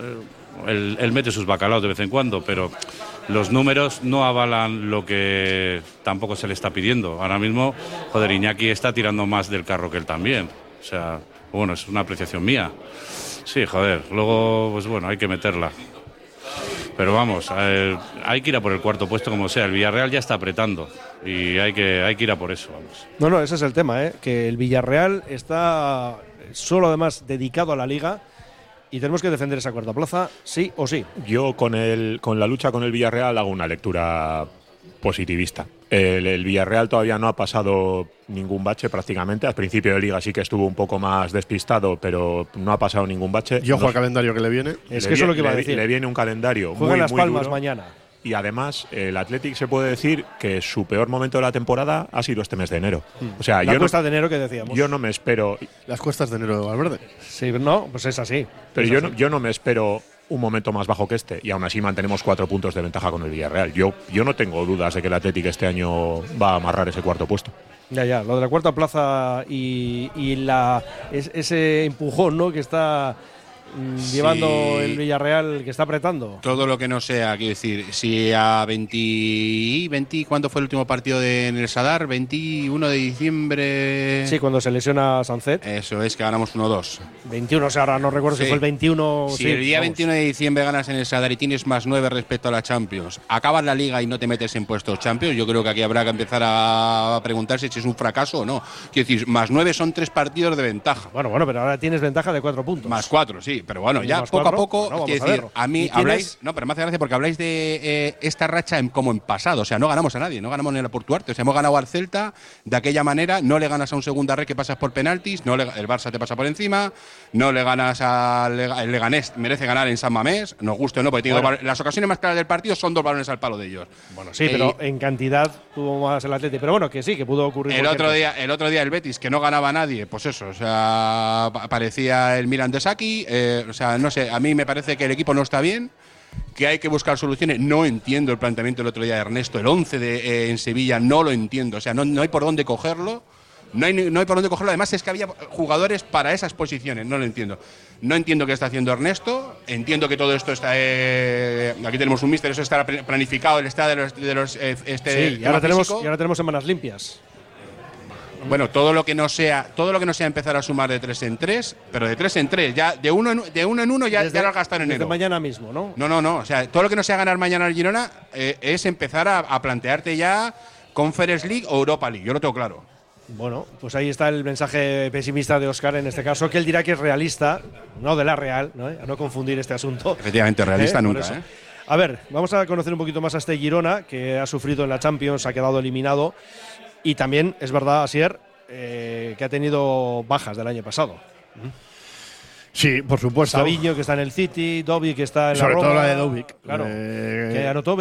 él mete sus bacalaos de vez en cuando, pero los números no avalan lo que tampoco se le está pidiendo. Ahora mismo, joder, Iñaki está tirando más del carro que él también. O sea, bueno, es una apreciación mía. Sí, joder, luego, pues bueno, hay que meterla. Pero vamos, hay que ir a por el cuarto puesto como sea. El Villarreal ya está apretando y hay que ir a por eso, vamos. No, ese es el tema, que el Villarreal está solo además dedicado a la Liga y tenemos que defender esa cuarta plaza, sí o sí. Yo con la lucha con el Villarreal hago una lectura positivista. El Villarreal todavía no ha pasado ningún bache prácticamente. Al principio de Liga sí que estuvo un poco más despistado, pero no ha pasado ningún bache. Y ojo al calendario que le viene. Es que eso es lo que iba a decir. Le viene un calendario Juega en Las Palmas duro. mañana. Y además, el Athletic se puede decir que su peor momento de la temporada ha sido este mes de enero. O sea, la cuesta de enero que decíamos. Yo no me espero. Las cuestas de enero de Valverde. Sí, no, pues es así. Pero yo no me espero un momento más bajo que este, y aún así mantenemos 4 puntos de ventaja con el Villarreal. Yo no tengo dudas de que el Athletic este año va a amarrar ese cuarto puesto. Ya, lo de la cuarta plaza y ese empujón, ¿no?, que está llevando el Villarreal, que está apretando. Todo lo que no sea, quiero decir, si a 20 ¿cuándo fue el último partido en el Sadar? 21 de diciembre. Sí, cuando se lesiona Sancet. Eso es, que ganamos 1-2. 21, o sea, ahora no recuerdo si fue el 21. Si sí, el día vamos. 21 de diciembre ganas en el Sadar y tienes más 9 respecto a la Champions, acabas la Liga y no te metes en puestos Champions, yo creo que aquí habrá que empezar a preguntarse si es un fracaso o no. Quiero decir, más 9 son 3 partidos de ventaja. Bueno, pero ahora tienes ventaja de 4 puntos. Más 4, sí, pero bueno, ya más poco 4, a poco, bueno, quiero vamos a decir, verlo. a mí ¿Y habláis, no, pero me hace gracia porque habláis de esta racha como en pasado, o sea, no ganamos a nadie, no ganamos ni a la Portuarte, o sea, hemos ganado al Celta de aquella manera, no le ganas a un segunda red que pasas por penaltis, el Barça te pasa por encima, no le ganas al Leganés, merece ganar en San Mamés, nos guste o no, porque te digo, las ocasiones más claras del partido son 2 balones al palo de ellos. Bueno, sí, pero en cantidad tuvo más el Atlético, pero bueno, que sí, que pudo ocurrir. El otro día el Betis, que no ganaba a nadie, pues eso, o sea, parecía el Milan de Saki, o sea, no sé, a mí me parece que el equipo no está bien, que hay que buscar soluciones. No entiendo el planteamiento del otro día de Ernesto, el 11 en Sevilla, no lo entiendo, o sea, no hay por dónde cogerlo. No hay por dónde cogerlo. Además, es que había jugadores para esas posiciones. No lo entiendo. No entiendo qué está haciendo Ernesto. Entiendo que todo esto está. Aquí tenemos un míster, eso está planificado. El estado de los sí, y ahora tenemos semanas limpias. Bueno, todo lo que no sea empezar a sumar de 3 en 3, pero de 3 en 3, ya de uno en uno ya lo has gastado en enero. Desde mañana mismo, ¿no? No. O sea, todo lo que no sea ganar mañana al Girona es empezar a plantearte ya Conference League o Europa League. Yo lo tengo claro. Bueno, pues ahí está el mensaje pesimista de Óscar en este caso, que él dirá que es realista, no de la Real, ¿no? A no confundir este asunto. Efectivamente, realista nunca. A ver, vamos a conocer un poquito más a este Girona, que ha sufrido en la Champions, ha quedado eliminado. Y también es verdad, Asier, que ha tenido bajas del año pasado. Sí, por supuesto. Sabiño, que está en el City, Dovic, que está en Sobre la Roma. todo la de Dovic. Claro, que anotó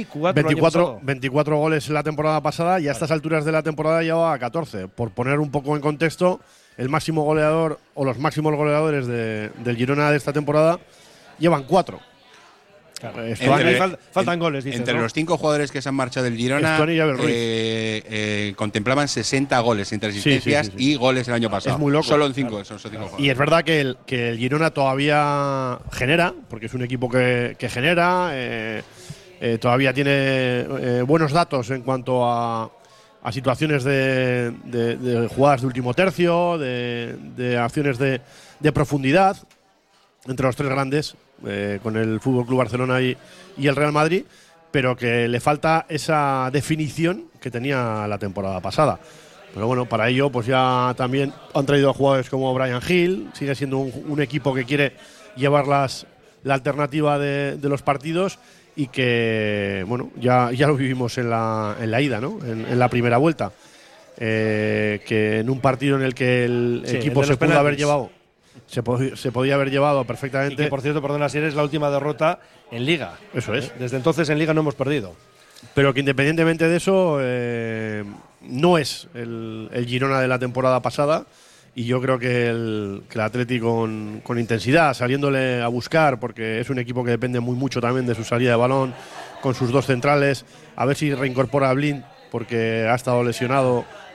24 goles en la temporada pasada y a estas alturas de la temporada lleva 14. Por poner un poco en contexto, el máximo goleador o los máximos goleadores del Girona de esta temporada llevan 4. Claro. Faltan goles, dices, entre ¿no? los 5 jugadores que se han marchado del Girona contemplaban 60 goles entre asistencias y goles el año pasado. Es muy loco. Solo en 5 esos 5 jugadores. Y es verdad que el Girona todavía genera, porque es un equipo que genera, todavía tiene buenos datos en cuanto a situaciones de jugadas de último tercio, de acciones de profundidad entre los 3 grandes, con el FC Barcelona y el Real Madrid, pero que le falta esa definición que tenía la temporada pasada. Pero bueno, para ello pues ya también han traído a jugadores como Bryan Gil, sigue siendo un equipo que quiere llevar la alternativa de los partidos y que bueno ya lo vivimos en la ida, ¿no? En la primera vuelta, que en un partido en el que el equipo se pudo haber llevado. Se podía haber llevado perfectamente. Y que, por cierto, perdona, si eres la última derrota en Liga. Eso es. Desde entonces en Liga no hemos perdido. Pero que independientemente de eso, no es el Girona de la temporada pasada. Y yo creo que el Atleti con intensidad, saliéndole a buscar, porque es un equipo que depende mucho también de su salida de balón, con sus 2 centrales, a ver si reincorpora a Blind, porque ha estado lesionado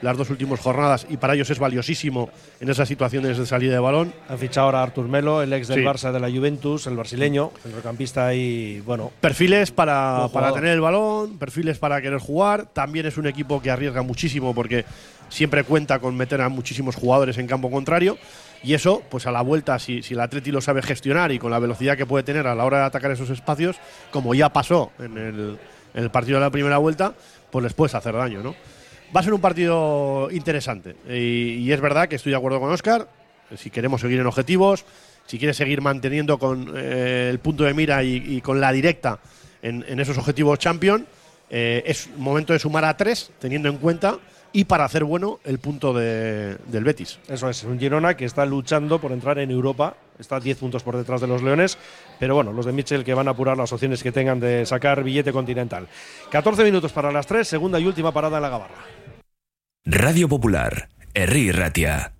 las 2 últimas jornadas y para ellos es valiosísimo en esas situaciones de salida de balón. Han fichado ahora a Artur Melo, el ex del Sí. Barça de la Juventus, el brasileño, centrocampista y bueno. Perfiles para Buen jugador. tener el balón, perfiles para querer jugar. También es un equipo que arriesga muchísimo porque siempre cuenta con meter a muchísimos jugadores en campo contrario. Y eso, pues a la vuelta, si el Atleti lo sabe gestionar y con la velocidad que puede tener a la hora de atacar esos espacios, como ya pasó en el partido de la primera vuelta, pues les puedes hacer daño, ¿no? Va a ser un partido interesante. Y es verdad que estoy de acuerdo con Óscar. Si queremos seguir en objetivos, si quieres seguir manteniendo con el punto de mira y con la directa en esos objetivos Champions, es momento de sumar a 3, teniendo en cuenta y para hacer bueno el punto del Betis. Eso es, un Girona que está luchando por entrar en Europa, está 10 puntos por detrás de los Leones, pero bueno, los de Mitchell que van a apurar las opciones que tengan de sacar billete continental. 14 minutos para las 3, segunda y última parada en la Gabarra. Radio Popular, Herri Ratia.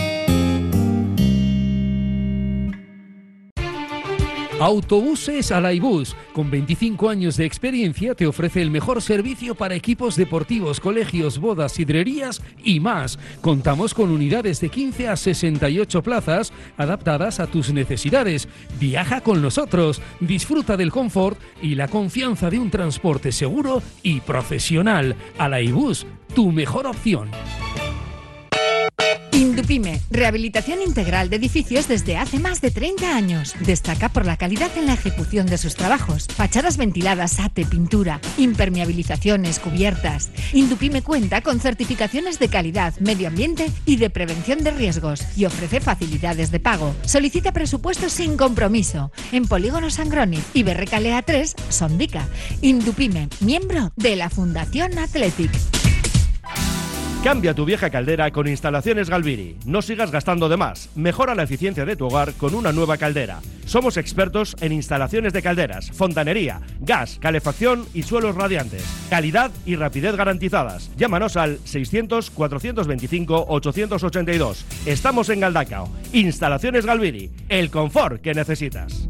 Autobuses Alaibus, con 25 años de experiencia, te ofrece el mejor servicio para equipos deportivos, colegios, bodas, sidrerías y más. Contamos con unidades de 15 a 68 plazas adaptadas a tus necesidades. Viaja con nosotros, disfruta del confort y la confianza de un transporte seguro y profesional. Alaibus, tu mejor opción. Indupime, rehabilitación integral de edificios desde hace más de 30 años. Destaca por la calidad en la ejecución de sus trabajos. Fachadas ventiladas, ate, pintura, impermeabilizaciones, cubiertas. Indupime cuenta con certificaciones de calidad, medio ambiente y de prevención de riesgos y ofrece facilidades de pago. Solicita presupuestos sin compromiso en Polígono Sangroni y Berrecalea 3, Sondica. Indupime, miembro de la Fundación Athletic. Cambia tu vieja caldera con Instalaciones Galviri. No sigas gastando de más. Mejora la eficiencia de tu hogar con una nueva caldera. Somos expertos en instalaciones de calderas, fontanería, gas, calefacción y suelos radiantes. Calidad y rapidez garantizadas. Llámanos al 600-425-882. Estamos en Galdacao. Instalaciones Galviri. El confort que necesitas.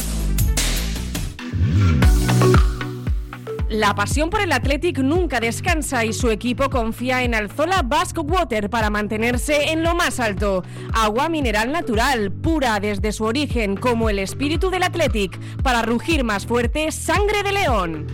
La pasión por el Athletic nunca descansa y su equipo confía en Alzola Basque Water para mantenerse en lo más alto. Agua mineral natural, pura desde su origen, como el espíritu del Athletic. Para rugir más fuerte, sangre de león.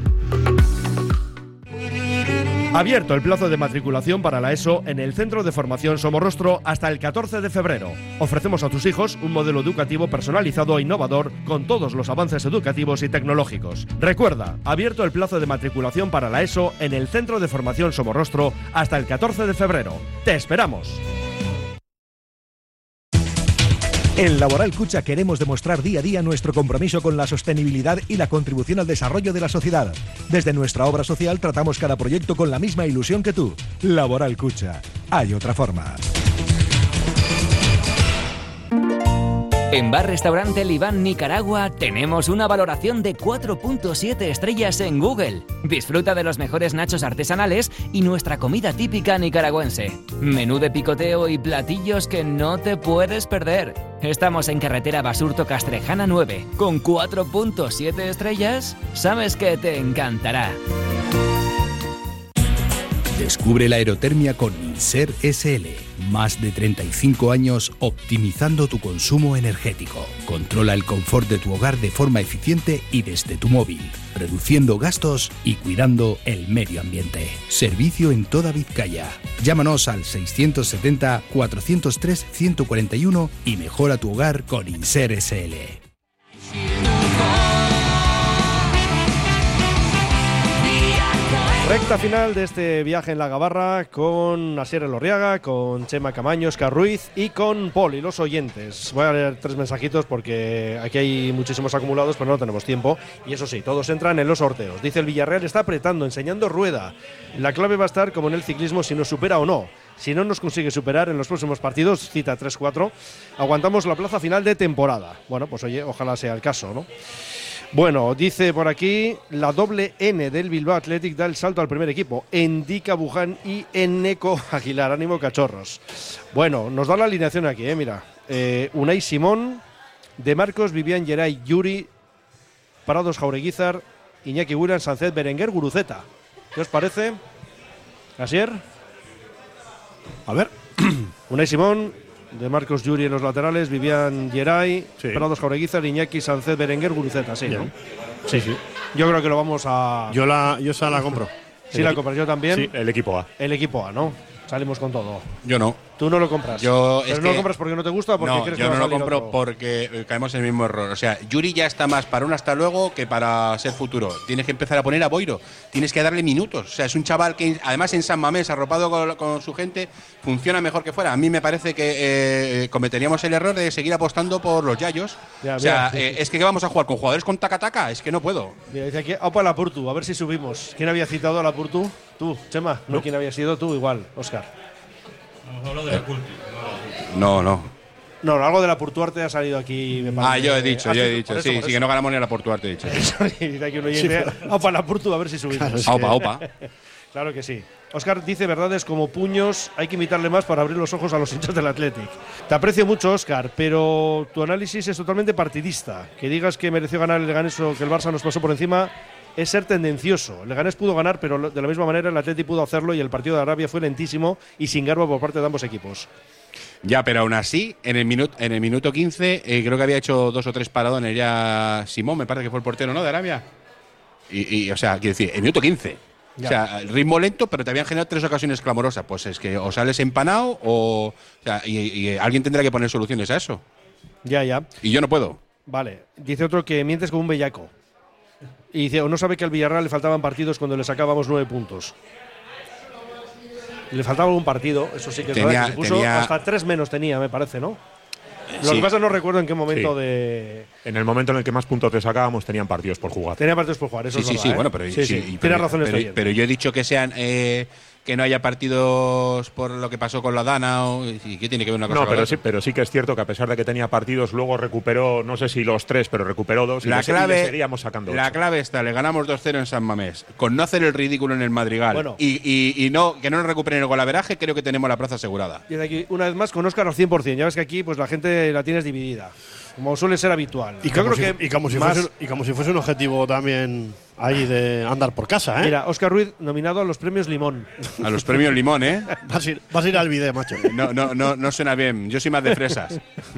Abierto el plazo de matriculación para la ESO en el Centro de Formación Somorrostro hasta el 14 de febrero. Ofrecemos a tus hijos un modelo educativo personalizado e innovador con todos los avances educativos y tecnológicos. Recuerda, abierto el plazo de matriculación para la ESO en el Centro de Formación Somorrostro hasta el 14 de febrero. ¡Te esperamos! En Laboral Cucha queremos demostrar día a día nuestro compromiso con la sostenibilidad y la contribución al desarrollo de la sociedad. Desde nuestra obra social tratamos cada proyecto con la misma ilusión que tú. Laboral Cucha. Hay otra forma. En Bar Restaurante Libán Nicaragua tenemos una valoración de 4.7 estrellas en Google. Disfruta de los mejores nachos artesanales y nuestra comida típica nicaragüense. Menú de picoteo y platillos que no te puedes perder. Estamos en carretera Basurto Castrejana 9. Con 4.7 estrellas, sabes que te encantará. Descubre la aerotermia con Inser SL. Más de 35 años optimizando tu consumo energético. Controla el confort de tu hogar de forma eficiente y desde tu móvil, reduciendo gastos y cuidando el medio ambiente. Servicio en toda Vizcaya. Llámanos al 670-403-141 y mejora tu hogar con Inser SL. Recta final de este viaje en la Gabarra con Asier Elorriaga, con Chema Camaño, Óscar Ruiz y con Paul y los oyentes. Voy a leer 3 mensajitos porque aquí hay muchísimos acumulados, pero no tenemos tiempo. Y eso sí, todos entran en los sorteos. Dice: el Villarreal está apretando, enseñando rueda. La clave va a estar como en el ciclismo, si nos supera o no. Si no nos consigue superar en los próximos partidos, cita 3-4, aguantamos la plaza final de temporada. Bueno, pues oye, ojalá sea el caso, ¿no? Bueno, dice por aquí, la doble N del Bilbao Athletic da el salto al primer equipo. Endika Buján y Eneco Aguilar. Ánimo, cachorros. Bueno, nos da la alineación aquí, mira. Unai Simón, De Marcos, Vivian Geray, Yuri, Parados Jaureguizar, Iñaki Williams, Sánchez, Berenguer, Guruceta. ¿Qué os parece? ¿Asier? A ver. Unai Simón, de Marcos Yuri en los laterales, Vivian Geray, Prados Jaureguizar, Iñaki, Sánchez, Berenguer, Guruceta, sí, ¿no? Sí. Yo creo que lo vamos a… Yo esa la compro. Sí, la compras yo también. Sí, el equipo A. El equipo A, ¿no? Salimos con todo. Yo no. Tú no lo compras. ¿Pero no lo compras porque no te gusta o porque crees que yo va a no lo salir compro otro? porque caemos en el mismo error. O sea, Yuri ya está más para un hasta luego que para ser futuro. Tienes que empezar a poner a Boiro. Tienes que darle minutos. O sea, es un chaval que además en San Mamés, arropado con su gente, funciona mejor que fuera. A mí me parece que cometeríamos el error de seguir apostando por los yayos. Es que vamos a jugar con jugadores con taca-taca. Es que no puedo. Mira, dice aquí, Aupa Lapurtu, a ver si subimos. ¿Quién había citado a Lapurtu? Tú, Chema. No, ¿quién había sido tú? Igual, Óscar. Hablo de la culpa. No, algo de la Portuarte ha salido aquí. Me parece. Yo he dicho. Sí, que no ganamos ni a la Portuarte, he dicho. Dice aquí un oyente, Aupa Lapurtu, a ver si subimos. Aupa. Claro que sí. Óscar dice verdades como puños, hay que imitarle más para abrir los ojos a los hinchas del Athletic. Te aprecio mucho, Óscar, pero tu análisis es totalmente partidista. Que digas que mereció ganar el Leganés o que el Barça nos pasó por encima es ser tendencioso. El Leganés pudo ganar, pero de la misma manera el Athletic pudo hacerlo y el partido de Arabia fue lentísimo y sin garbo por parte de ambos equipos. Ya, pero aún así, en el minuto 15 creo que había hecho 2 o 3 paradones ya Simón, me parece que fue el portero, ¿no?, de Arabia. O sea, quiero decir, el minuto 15. Ya. O sea, el ritmo lento, pero te habían generado 3 ocasiones clamorosas. Pues es que o sales empanado o sea, y alguien tendrá que poner soluciones a eso. Ya. Y yo no puedo. Vale. Dice otro que mientes como un bellaco. Y dice, o no sabe que al Villarreal le faltaban partidos cuando le sacábamos 9 puntos. Le faltaba algún partido, eso sí que es verdad. Que se puso hasta 3 menos tenía, me parece, ¿no? Lo que pasa no recuerdo en qué momento de… En el momento en el que más puntos te sacábamos tenían partidos por jugar. Tenía partidos por jugar, eso es verdad. Sí, bueno, pero… Tienes razón, pero yo he dicho que sean… que no haya partidos por lo que pasó con la Dana y qué tiene que ver una cosa con la otra. Pero sí que es cierto que a pesar de que tenía partidos, luego recuperó, no sé si los 3, pero recuperó 2 y le seguíamos sacando 8. La clave está, le ganamos 2-0 en San Mamés, con no hacer el ridículo en el Madrigal y no que no nos recuperen el golaveraje, creo que tenemos la plaza asegurada. Y de aquí, una vez más, con Óscar al 100%. Ya ves que aquí pues la gente la tienes dividida, como suele ser habitual. Y como si fuese un objetivo también ahí de andar por casa, ¿eh? Mira, Óscar Ruiz nominado a los premios Limón. A los premios Limón, ¿eh? Vas a ir al vídeo, macho. No suena bien. Yo soy más de fresas.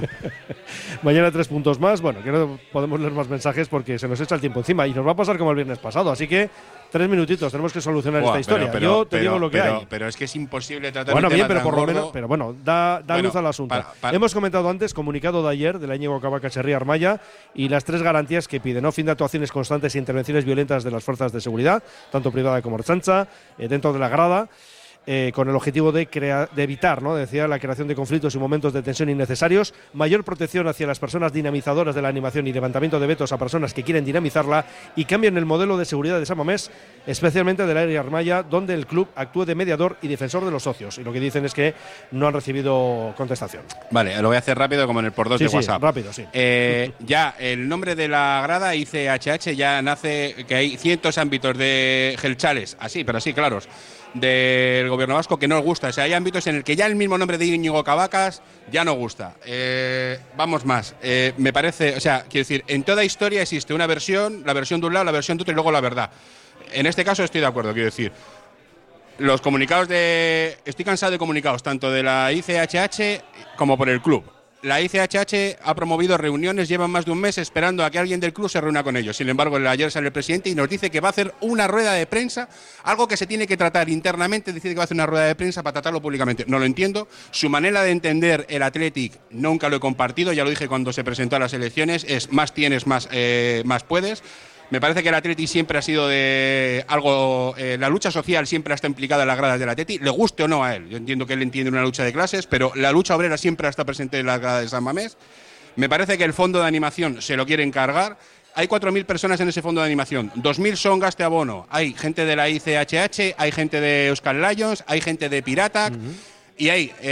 Mañana 3 puntos más. Bueno, que no podemos leer más mensajes porque se nos echa el tiempo encima y nos va a pasar como el viernes pasado. Así que 3 minutitos, tenemos que solucionar esta historia. Yo te digo lo que hay. Pero es que es imposible tratar un tema bien, pero tan por lo gordo. menos, pero bueno, da luz al asunto. Hemos comentado antes, comunicado de ayer de la Íñigo Cavaca Cherría Armaya y las 3 garantías que pide, ¿no? Fin de actuaciones constantes e intervenciones violentas de las fuerzas de seguridad, tanto privada como ertzaintza, dentro de la grada. Con el objetivo de evitar, ¿no?, decía, la creación de conflictos y momentos de tensión innecesarios, mayor protección hacia las personas dinamizadoras de la animación y levantamiento de vetos a personas que quieren dinamizarla y cambio en el modelo de seguridad de San Mamés, especialmente del área Armaya, donde el club actúe de mediador y defensor de los socios. Y lo que dicen es que no han recibido contestación. Vale, lo voy a hacer rápido como en el por 2 de WhatsApp. Sí, rápido, sí. Ya, el nombre de la grada, ICHH, ya nace que hay cientos ámbitos de gelchales, así, pero así claros, del gobierno vasco que no nos gusta. O sea, hay ámbitos en el que ya el mismo nombre de Íñigo Cavacas ya no gusta. Vamos más. Me parece, o sea, quiero decir, en toda historia existe una versión, la versión de un lado, la versión de otro y luego la verdad. En este caso estoy de acuerdo, quiero decir. Los comunicados estoy cansado de comunicados, tanto de la ICHH como por el club. La ICHH ha promovido reuniones, llevan más de un mes esperando a que alguien del club se reúna con ellos. Sin embargo, ayer sale el presidente y nos dice que va a hacer una rueda de prensa, algo que se tiene que tratar internamente, decide que va a hacer una rueda de prensa para tratarlo públicamente. No lo entiendo. Su manera de entender el Athletic nunca lo he compartido, ya lo dije cuando se presentó a las elecciones, es más tienes, más puedes. Me parece que el Athletic siempre ha sido de algo… la lucha social siempre está implicada en las gradas del Athletic, le guste o no a él. Yo entiendo que él entiende una lucha de clases, pero la lucha obrera siempre está presente en las gradas de San Mamés. Me parece que el fondo de animación se lo quieren cargar. Hay 4.000 personas en ese fondo de animación. 2.000 son gaste abono. Hay gente de la ICHH, hay gente de Euskal Lions, hay gente de Piratac y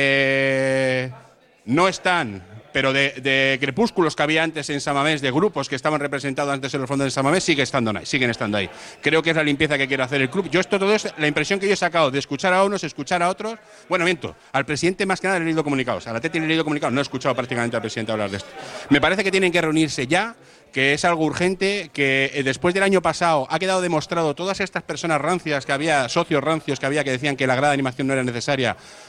hay… no están… pero de crepúsculos que había antes en San Mamés, de grupos que estaban representados antes en los fondos de San Mamés, siguen estando ahí. Creo que es la limpieza que quiere hacer el club. Todo es la impresión que yo he sacado de escuchar a unos, escuchar a otros. Bueno, miento, al presidente más que nada le he leído comunicados, a la Teti le he leído comunicados, no he escuchado prácticamente al presidente hablar de esto. Me parece que tienen que reunirse ya, que es algo urgente, que después del año pasado ha quedado demostrado todas estas personas rancias que había, socios rancios que había, que decían que la grada de animación no era necesaria,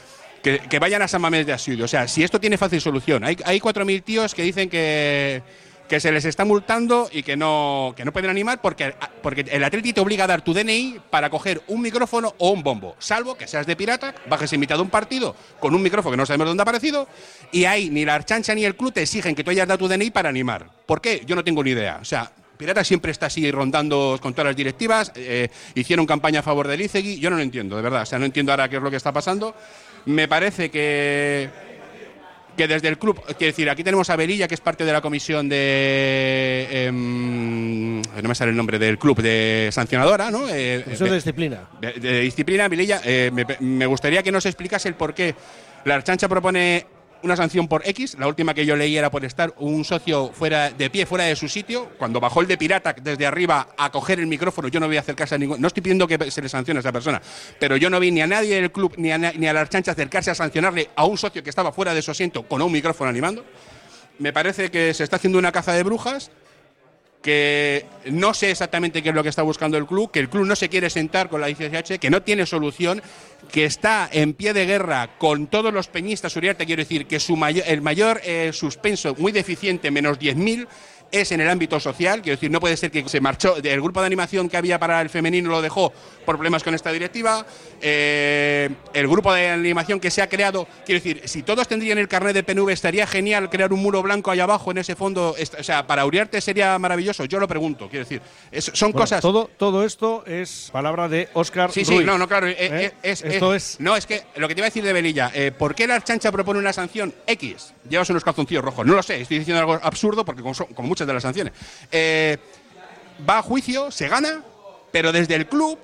que vayan a San Mamés de Asiudio. O sea, si esto tiene fácil solución. Hay 4.000 tíos que dicen que se les está multando y que no pueden animar porque el Atleti te obliga a dar tu DNI para coger un micrófono o un bombo. Salvo que seas de pirata, bajes en mitad de un partido con un micrófono que no sabemos dónde ha aparecido y ahí ni la Archancha ni el club te exigen que tú hayas dado tu DNI para animar. ¿Por qué? Yo no tengo ni idea. O sea, Pirata siempre está así rondando con todas las directivas. Hicieron campaña a favor del Izegui. Yo no lo entiendo, de verdad. O sea, no entiendo ahora qué es lo que está pasando. Me parece que desde el club, quiero decir, aquí tenemos a Velilla, que es parte de la comisión de no me sale el nombre del club de sancionadora, ¿no? Comisión de disciplina. De disciplina, Velilla. Me gustaría que nos explicase el por qué la Archancha propone una sanción por X. La última que yo leí era por estar un socio fuera de su sitio. Cuando bajó el de Pirata desde arriba a coger el micrófono, yo no voy a acercarse a ningún. No estoy pidiendo que se le sancione a esa persona, pero yo no vi ni a nadie del club ni a la Archancha acercarse a sancionarle a un socio que estaba fuera de su asiento con un micrófono animando. Me parece que se está haciendo una caza de brujas, que no sé exactamente qué es lo que está buscando el club, que el club no se quiere sentar con la ICCH, que no tiene solución, que está en pie de guerra con todos los peñistas. Uriarte, quiero decir que el mayor suspenso, muy deficiente, menos 10.000, es en el ámbito social. Quiero decir, no puede ser que se marchó del grupo de animación que había para el femenino, lo dejó por problemas con esta directiva. El grupo de animación que se ha creado, quiero decir, si todos tendrían el carnet de PNV, estaría genial crear un muro blanco allá abajo en ese fondo. O sea, para Uriarte sería maravilloso. Yo lo pregunto, quiero decir, son cosas. Todo esto es palabra de Óscar Ruiz. Sí, no, claro. Esto es. No, es que lo que te iba a decir de Velilla, ¿por qué la Archancha propone una sanción X? Llevas unos calzoncillos rojos. No lo sé, estoy diciendo algo absurdo porque como muchas de las sanciones. Va a juicio, se gana, pero desde el club.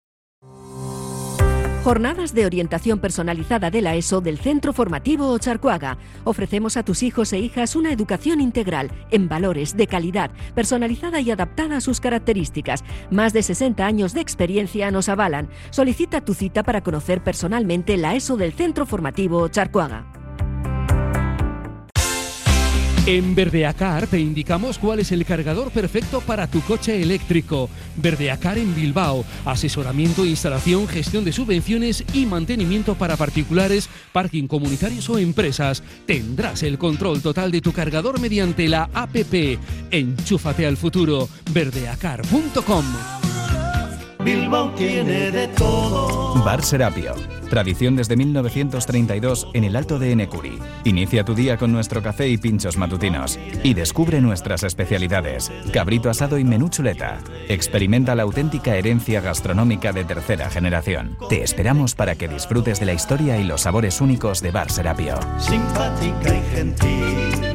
Jornadas de orientación personalizada de la ESO del Centro Formativo Ocharcoaga. Ofrecemos a tus hijos e hijas una educación integral, en valores, de calidad, personalizada y adaptada a sus características. Más de 60 años de experiencia nos avalan. Solicita tu cita para conocer personalmente la ESO del Centro Formativo Ocharcoaga. En Verdeacar te indicamos cuál es el cargador perfecto para tu coche eléctrico. Verdeacar en Bilbao. Asesoramiento, instalación, gestión de subvenciones y mantenimiento para particulares, parking comunitarios o empresas. Tendrás el control total de tu cargador mediante la APP. Enchúfate al futuro. Verdeacar.com. Bilbao tiene de todo. Bar Serapio. Tradición desde 1932 en el Alto de Enecuri. Inicia tu día con nuestro café y pinchos matutinos. Y descubre nuestras especialidades. Cabrito asado y menú chuleta. Experimenta la auténtica herencia gastronómica de tercera generación. Te esperamos para que disfrutes de la historia y los sabores únicos de Bar Serapio. Simpática y gentil.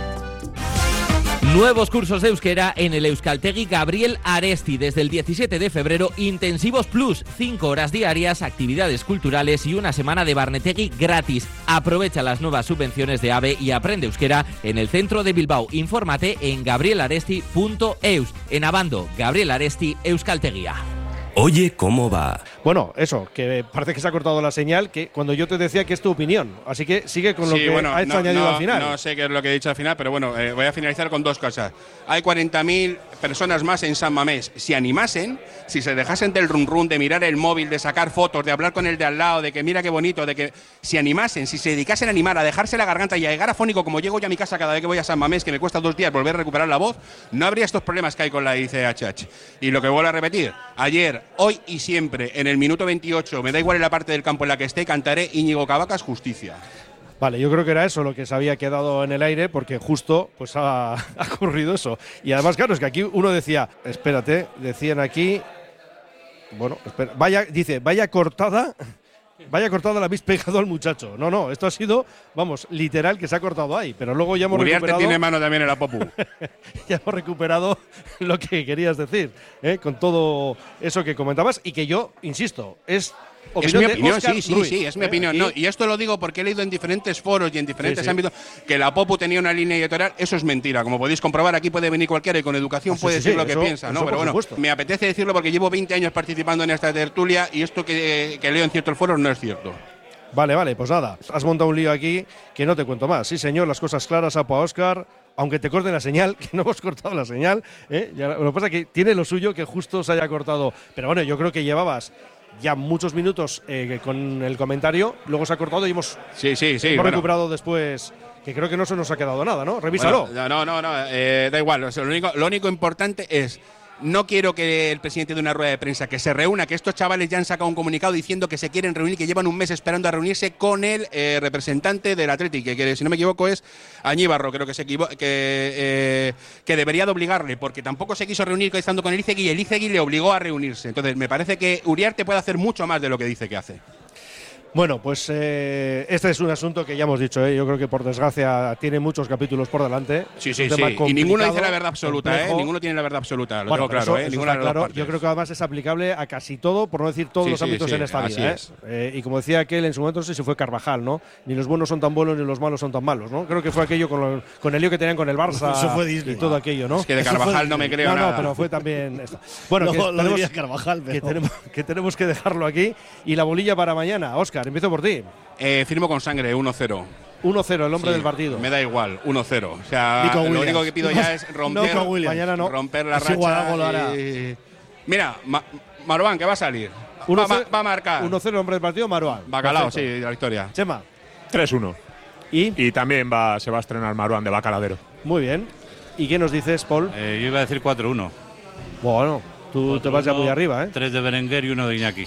Nuevos cursos de euskera en el Euskaltegi Gabriel Aresti. Desde el 17 de febrero, Intensivos Plus, 5 horas diarias, actividades culturales y una semana de Barnetegi gratis. Aprovecha las nuevas subvenciones de AVE y aprende euskera en el centro de Bilbao. Infórmate en gabrielaresti.eus. En Abando, Gabriel Aresti, Euskaltegia. Oye, ¿cómo va? Bueno, eso, que parece que se ha cortado la señal, que cuando yo te decía que es tu opinión. Así que sigue con lo que ha hecho añadido al final. No sé qué es lo que he dicho al final, pero bueno, voy a finalizar con dos cosas. Hay 40.000 personas más en San Mamés. Si animasen, si se dejasen del run de mirar el móvil, de sacar fotos, de hablar con el de al lado, de que mira qué bonito, de que si animasen, si se dedicasen a animar, a dejarse la garganta y a llegar afónico como llego yo a mi casa cada vez que voy a San Mamés, que me cuesta 2 días volver a recuperar la voz, no habría estos problemas que hay con la ICHH. Y lo que vuelvo a repetir, ayer, hoy y siempre, en el minuto 28, me da igual en la parte del campo en la que esté, cantaré Íñigo Cavacas Justicia. Vale, yo creo que era eso lo que se había quedado en el aire, porque justo pues ha ocurrido eso. Y además, claro, es que aquí uno decía, espérate, decían aquí, bueno, espera, vaya cortada la habéis pegado al muchacho. No, esto ha sido, vamos, literal que se ha cortado ahí, pero luego ya hemos Uriarte recuperado. Tiene mano también en la popu. Ya hemos recuperado lo que querías decir, con todo eso que comentabas y que yo, insisto, es mi opinión, Ruiz, sí, es mi opinión. No, y esto lo digo porque he leído en diferentes foros y en diferentes ámbitos que la Popu tenía una línea editorial. Eso es mentira. Como podéis comprobar, aquí puede venir cualquiera y con educación puede decir lo que piensa, ¿no? Pero bueno, me apetece decirlo porque llevo 20 años participando en esta tertulia y esto que leo en ciertos foros no es cierto. Vale, pues nada. Has montado un lío aquí que no te cuento más. Sí, señor, las cosas claras, a Óscar. Aunque te corten la señal, que no hemos cortado la señal. Ya, lo que pasa es que tiene lo suyo que justo se haya cortado. Pero bueno, yo creo que llevabas ya muchos minutos con el comentario, luego se ha cortado y hemos recuperado después, que creo que no se nos ha quedado nada, ¿no? Revísalo. Bueno, no, da igual. O sea, lo único importante es, no quiero que el presidente de una rueda de prensa que se reúna, que estos chavales ya han sacado un comunicado diciendo que se quieren reunir, que llevan un mes esperando a reunirse con el representante del Athletic, que si no me equivoco es Añíbarro, creo que debería de obligarle, porque tampoco se quiso reunir estando con el Izegui y el Izegui le obligó a reunirse. Entonces me parece que Uriarte puede hacer mucho más de lo que dice que hace. Bueno, pues este es un asunto que ya hemos dicho, yo creo que por desgracia tiene muchos capítulos por delante. Sí. Y ninguno dice la verdad absoluta, ninguno tiene la verdad absoluta, lo tengo claro, eso está claro. Yo creo que además es aplicable a casi todo, por no decir todos los ámbitos en esta vida. Y como decía aquel en su momento, no sé si fue Carvajal, ¿no? Ni los buenos son tan buenos ni los malos son tan malos, ¿no? Creo que fue aquello con el lío que tenían con el Barça. Eso fue Disney. Y todo aquello, ¿no? Es que de Carvajal no me creo nada. No, pero fue también… Bueno, que tenemos que dejarlo aquí. Y la bolilla para mañana. Óscar, empiezo por ti. Firmo con sangre, 1-0. 1-0, el hombre del partido. Me da igual, 1-0. O sea, lo único que pido ya es romper la racha. Mira, Marwan, que va a salir. Va a marcar. 1-0, el hombre del partido, Marwan. Bacalao, sí, la victoria. Chema. 3-1. Y también se va a estrenar Marwan de Bacaladero. Muy bien. ¿Y qué nos dices, Paul? Yo iba a decir 4-1. Bueno, tú te vas ya muy arriba, ¿eh? 3 de Berenguer y 1 de Iñaki.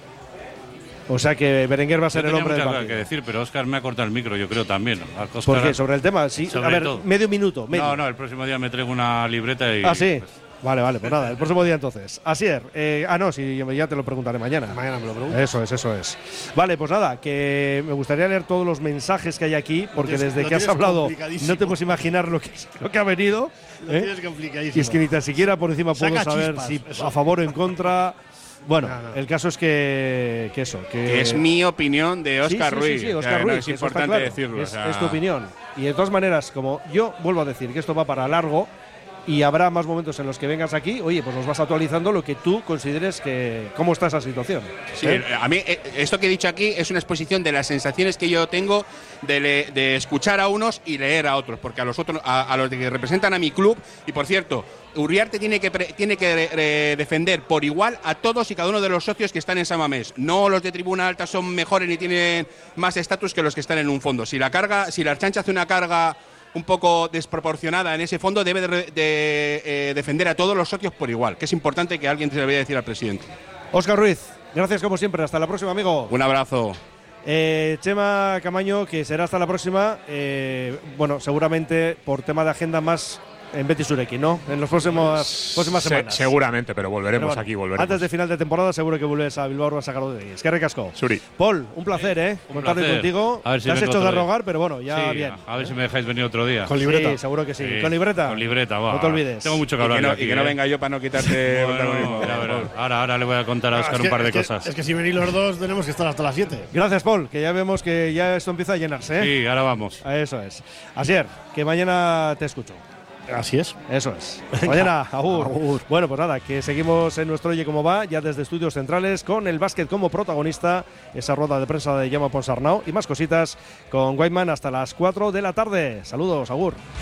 O sea que Berenguer va a ser el hombre del partido. Que decir, pero Óscar me ha cortado el micro, yo creo también. Óscar, ¿por qué? ¿Sobre el tema? Sí. A ver, medio minuto. No, el próximo día me traigo una libreta y… Ah, sí. Pues, Vale, pues nada, el próximo día entonces. Asier, no, si ya te lo preguntaré mañana. Mañana me lo pregunto. Eso es. Vale, pues nada, que me gustaría leer todos los mensajes que hay aquí, porque desde que has hablado no te puedes imaginar lo que ha venido. Tienes complicadísimo. Y es que ni tan siquiera por encima puedo saber si a favor o en contra. Bueno, el caso es que es mi opinión de Óscar Ruiz. Sí, Óscar Ruiz, es importante decirlo. Es tu opinión. Y de todas maneras, como yo vuelvo a decir que esto va para largo y habrá más momentos en los que vengas aquí, oye, pues nos vas actualizando lo que tú consideres que cómo está esa situación. Sí, a mí esto que he dicho aquí es una exposición de las sensaciones que yo tengo de escuchar a unos y leer a otros, porque a los otros, a los que representan a mi club, y por cierto, Uriarte tiene que defender por igual a todos y cada uno de los socios que están en San Mamés. No los de tribuna alta son mejores ni tienen más estatus que los que están en un fondo. Si la Archancha hace una carga un poco desproporcionada en ese fondo, debe de defender a todos los socios por igual, que es importante que alguien se le vaya a decir al presidente. Óscar Ruiz, gracias como siempre, hasta la próxima, amigo. Un abrazo. Chema Camaño, que será hasta la próxima, bueno, seguramente por tema de agenda más en Betis Ureki, ¿no? En las próximas semanas. Seguramente, pero volveremos aquí. Antes de final de temporada seguro que vuelves a Bilbao a sacarlo de ahí. Es que recasco. Suri. Paul, un placer, Contar contigo. A ver si te has hecho de rogar, pero bueno, ya bien. A ver si me dejáis venir otro día. Con libreta. Sí, seguro que sí. ¿Con libreta? Con libreta, va. No te olvides. Tengo mucho que hablar. Y que no venga yo para no quitarte protagonismo. Ahora le voy a contar a Óscar un par de cosas. Es que si venís los dos tenemos que estar hasta las 7. Gracias, Paul, que ya vemos que ya esto empieza a llenarse, Sí, ahora vamos. Eso es. Asier, que mañana te escucho. Así es. Eso es. Mañana, agur. Bueno, pues nada, que seguimos en nuestro Oye Cómo Va, ya desde Estudios Centrales, con el básquet como protagonista, esa rueda de prensa de Jaume Ponsarnau y más cositas con Whiteman hasta las 4 de la tarde. Saludos, agur.